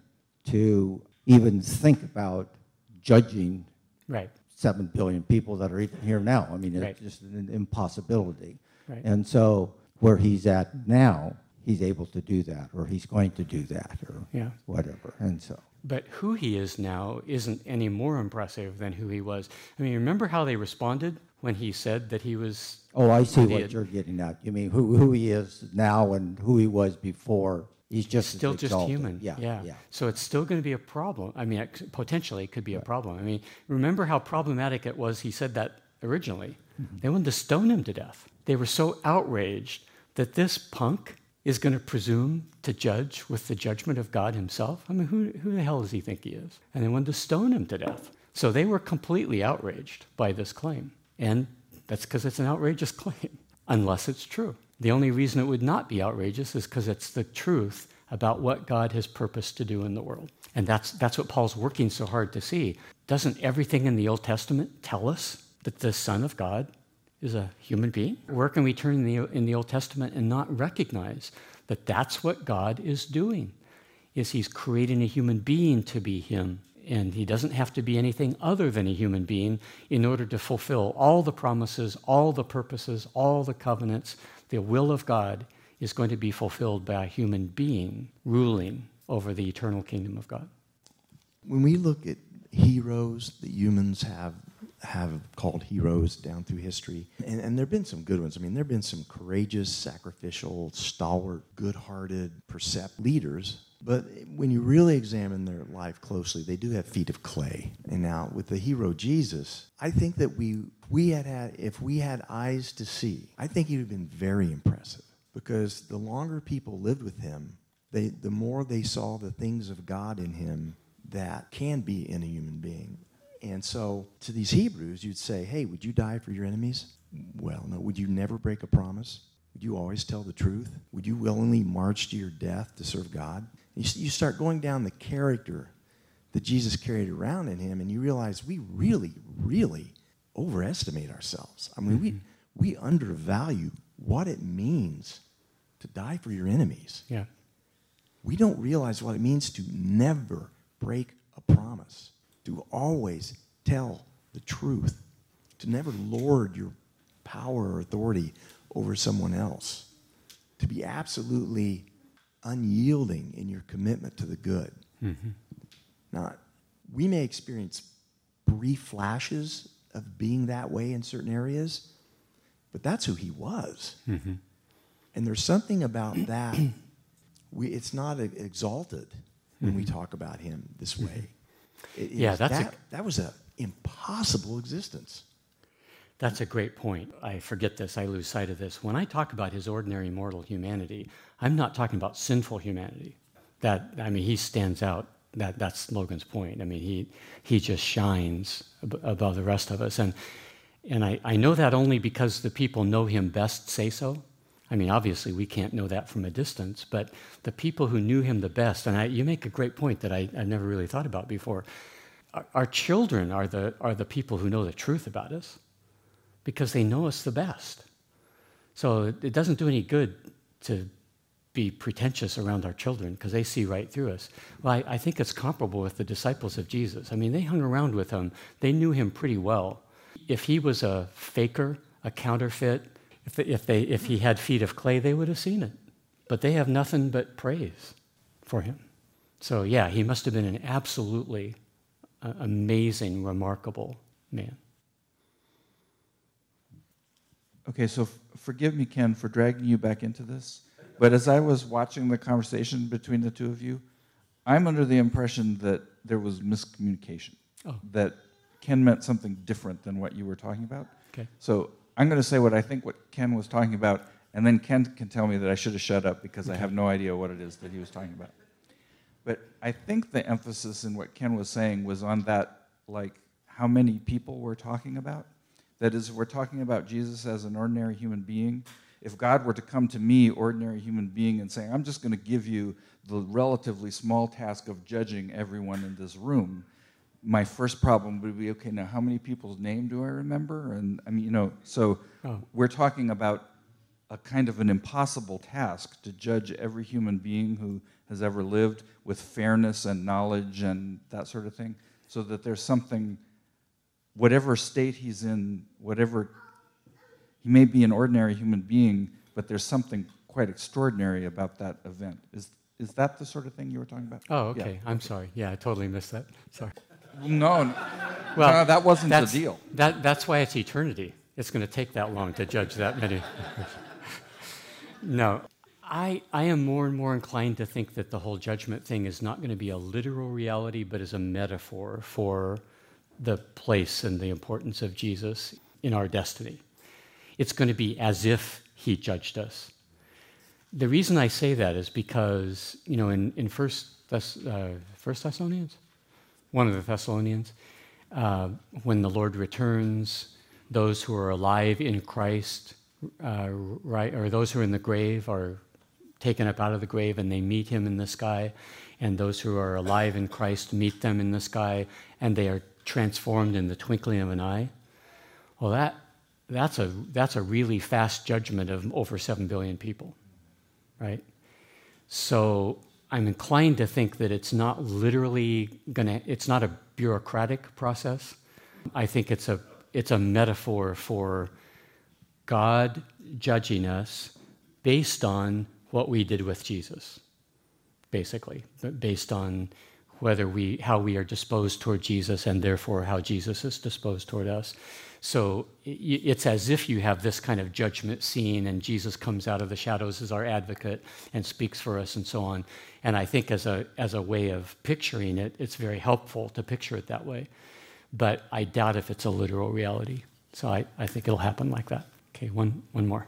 to even think about judging right. seven billion people that are even here now. I mean, it's Right. just an impossibility. Right. And so where he's at now, he's able to do that, or he's going to do that, or Yeah. whatever. And so, But who he is now isn't any more impressive than who he was. I mean, remember how they responded when he said that he was... oh, I see the- what you're getting at. You mean who who he is now and who he was before? He's just as still just exalted. human. Yeah, yeah. yeah. So it's still going to be a problem. I mean, it, potentially it could be a problem. I mean, remember how problematic it was he said that originally? Mm-hmm. They wanted to stone him to death. They were so outraged that this punk is going to presume to judge with the judgment of God himself. I mean, who, who the hell does he think he is? And they wanted to stone him to death. So they were completely outraged by this claim. And that's because it's an outrageous claim, unless it's true. The only reason it would not be outrageous is because it's the truth about what God has purposed to do in the world. And that's, that's what Paul's working so hard to see. Doesn't everything in the Old Testament tell us that the Son of God is a human being? Where can we turn in the, in the Old Testament and not recognize that that's what God is doing, is he's creating a human being to be him, and he doesn't have to be anything other than a human being in order to fulfill all the promises, all the purposes, all the covenants the will of God is going to be fulfilled by a human being ruling over the eternal kingdom of God. When we look at heroes that humans have have called heroes down through history, and, and there have been some good ones. I mean, there have been some courageous, sacrificial, stalwart, good-hearted, percept leaders. But when you really examine their life closely, they do have feet of clay. And now, with the hero Jesus, I think that we we had had if we had eyes to see, I think he would have been very impressive. Because the longer people lived with him, they the more they saw the things of God in him that can be in a human being. And so to these Hebrews, you'd say, hey, would you die for your enemies? Well, no. Would you never break a promise? Would you always tell the truth? Would you willingly march to your death to serve God? You, you start going down the character that Jesus carried around in him, and you realize we really, really overestimate ourselves. I mean, we, we undervalue what it means to die for your enemies. Yeah. We don't realize what it means to never break a promise, to always tell the truth, to never lord your power or authority over someone else, to be absolutely unyielding in your commitment to the good. Mm-hmm. Now, we may experience brief flashes of being that way in certain areas, but that's who he was. Mm-hmm. And there's something about that. We, it's not exalted when mm-hmm. we talk about him this way. It, yeah, that's that, a, that was an impossible existence. That's a great point. I forget this. I lose sight of this. When I talk about his ordinary mortal humanity, I'm not talking about sinful humanity. That I mean, he stands out. That that's Logan's point. I mean, he he just shines ab- above the rest of us, and and I, I know that only because the people know him best say so. I mean, obviously, we can't know that from a distance, but the people who knew him the best, and I, you make a great point that I, I never really thought about before. Our, our children are the are the people who know the truth about us because they know us the best. So it, it doesn't do any good to be pretentious around our children because they see right through us. Well, I, I think it's comparable with the disciples of Jesus. I mean, they hung around with him. They knew him pretty well. If he was a faker, a counterfeit, If, they, if, they, if he had feet of clay, they would have seen it. But they have nothing but praise for him. So, yeah, he must have been an absolutely uh, amazing, remarkable man. Okay, so f- forgive me, Ken, for dragging you back into this. But as I was watching the conversation between the two of you, I'm under the impression that there was miscommunication. Oh. That Ken meant something different than what you were talking about. Okay. So I'm going to say what I think what Ken was talking about, and then Ken can tell me that I should have shut up because okay. I have no idea what it is that he was talking about. But I think the emphasis in what Ken was saying was on that, like, how many people we're talking about. That is, we're talking about Jesus as an ordinary human being. If God were to come to me, ordinary human being, and say, I'm just going to give you the relatively small task of judging everyone in this room, my first problem would be, okay, now how many people's name do I remember? And I mean, you know, so oh. we're talking about a kind of an impossible task to judge every human being who has ever lived with fairness and knowledge and that sort of thing, so that there's something, whatever state he's in, whatever, he may be an ordinary human being, but there's something quite extraordinary about that event. Is is that the sort of thing you were talking about? Oh, okay. Yeah. I'm sorry. Yeah, I totally missed that. Sorry. No, well, no, that wasn't the that's, deal. That, that's why it's eternity. It's going to take that long to judge that many. No, I, I am more and more inclined to think that the whole judgment thing is not going to be a literal reality, but is a metaphor for the place and the importance of Jesus in our destiny. It's going to be as if he judged us. The reason I say that is because, you know, in, in First, Thess- uh, First Thessalonians, one of the Thessalonians, uh, when the Lord returns, those who are alive in Christ, uh, right, or those who are in the grave are taken up out of the grave and they meet him in the sky, and those who are alive in Christ meet them in the sky, and they are transformed in the twinkling of an eye. Well, that that's a that's a really fast judgment of over seven billion people, right? So I'm inclined to think that it's not literally gonna, it's not a bureaucratic process. I think it's a it's a metaphor for God judging us based on what we did with Jesus, basically, but based on whether we, how we are disposed toward Jesus and therefore how Jesus is disposed toward us. So it's as if you have this kind of judgment scene and Jesus comes out of the shadows as our advocate and speaks for us and so on. And I think as a, as a way of picturing it, it's very helpful to picture it that way. But I doubt if it's a literal reality. So I, I think it'll happen like that. Okay, one, one more.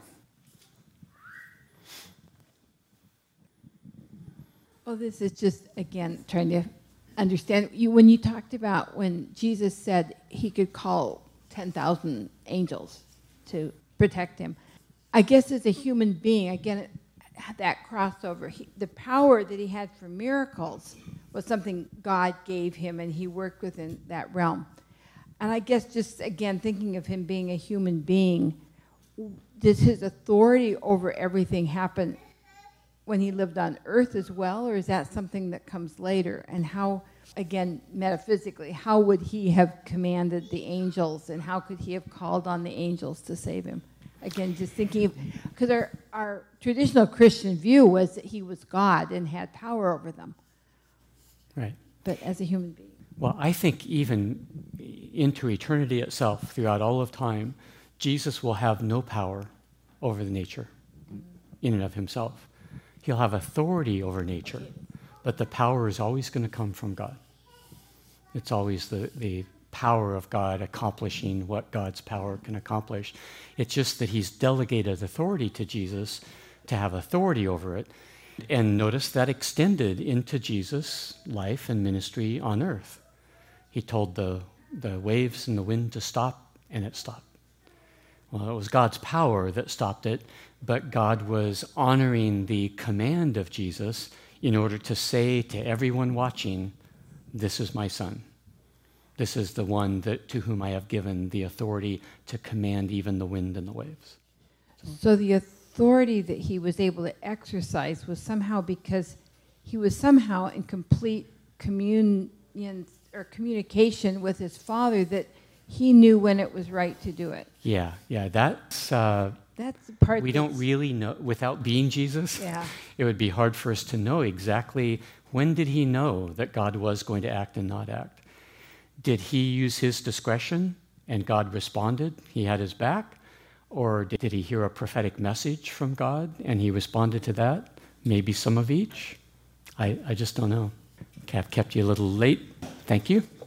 Well, this is just, again, trying to understand. You, when you talked about when Jesus said he could call ten thousand angels to protect him, I guess as a human being, again, that crossover, he, the power that he had for miracles was something God gave him, and he worked within that realm. And I guess just, again, thinking of him being a human being, does his authority over everything happen when he lived on earth as well, or is that something that comes later? And how, again, metaphysically, how would he have commanded the angels, and how could he have called on the angels to save him? Again, just thinking of, because our, our traditional Christian view was that he was God and had power over them. Right. But as a human being. Well, I think even into eternity itself, throughout all of time, Jesus will have no power over the nature in and of himself. He'll have authority over nature, but the power is always going to come from God. It's always the, the power of God accomplishing what God's power can accomplish. It's just that he's delegated authority to Jesus to have authority over it. And notice that extended into Jesus' life and ministry on earth. He told the, the waves and the wind to stop, and it stopped. Well, it was God's power that stopped it, but God was honoring the command of Jesus in order to say to everyone watching, this is my son. This is the one that, to whom I have given the authority to command even the wind and the waves. So, so the authority that he was able to exercise was somehow because he was somehow in complete communion or communication with his Father, that he knew when it was right to do it. Yeah, yeah, that's... Uh, That's the part we don't really know, without being Jesus, yeah. It would be hard for us to know exactly when did he know that God was going to act and not act. Did he use his discretion and God responded, he had his back? Or did he hear a prophetic message from God and he responded to that? Maybe some of each? I, I just don't know. Okay, I've kept you a little late. Thank you.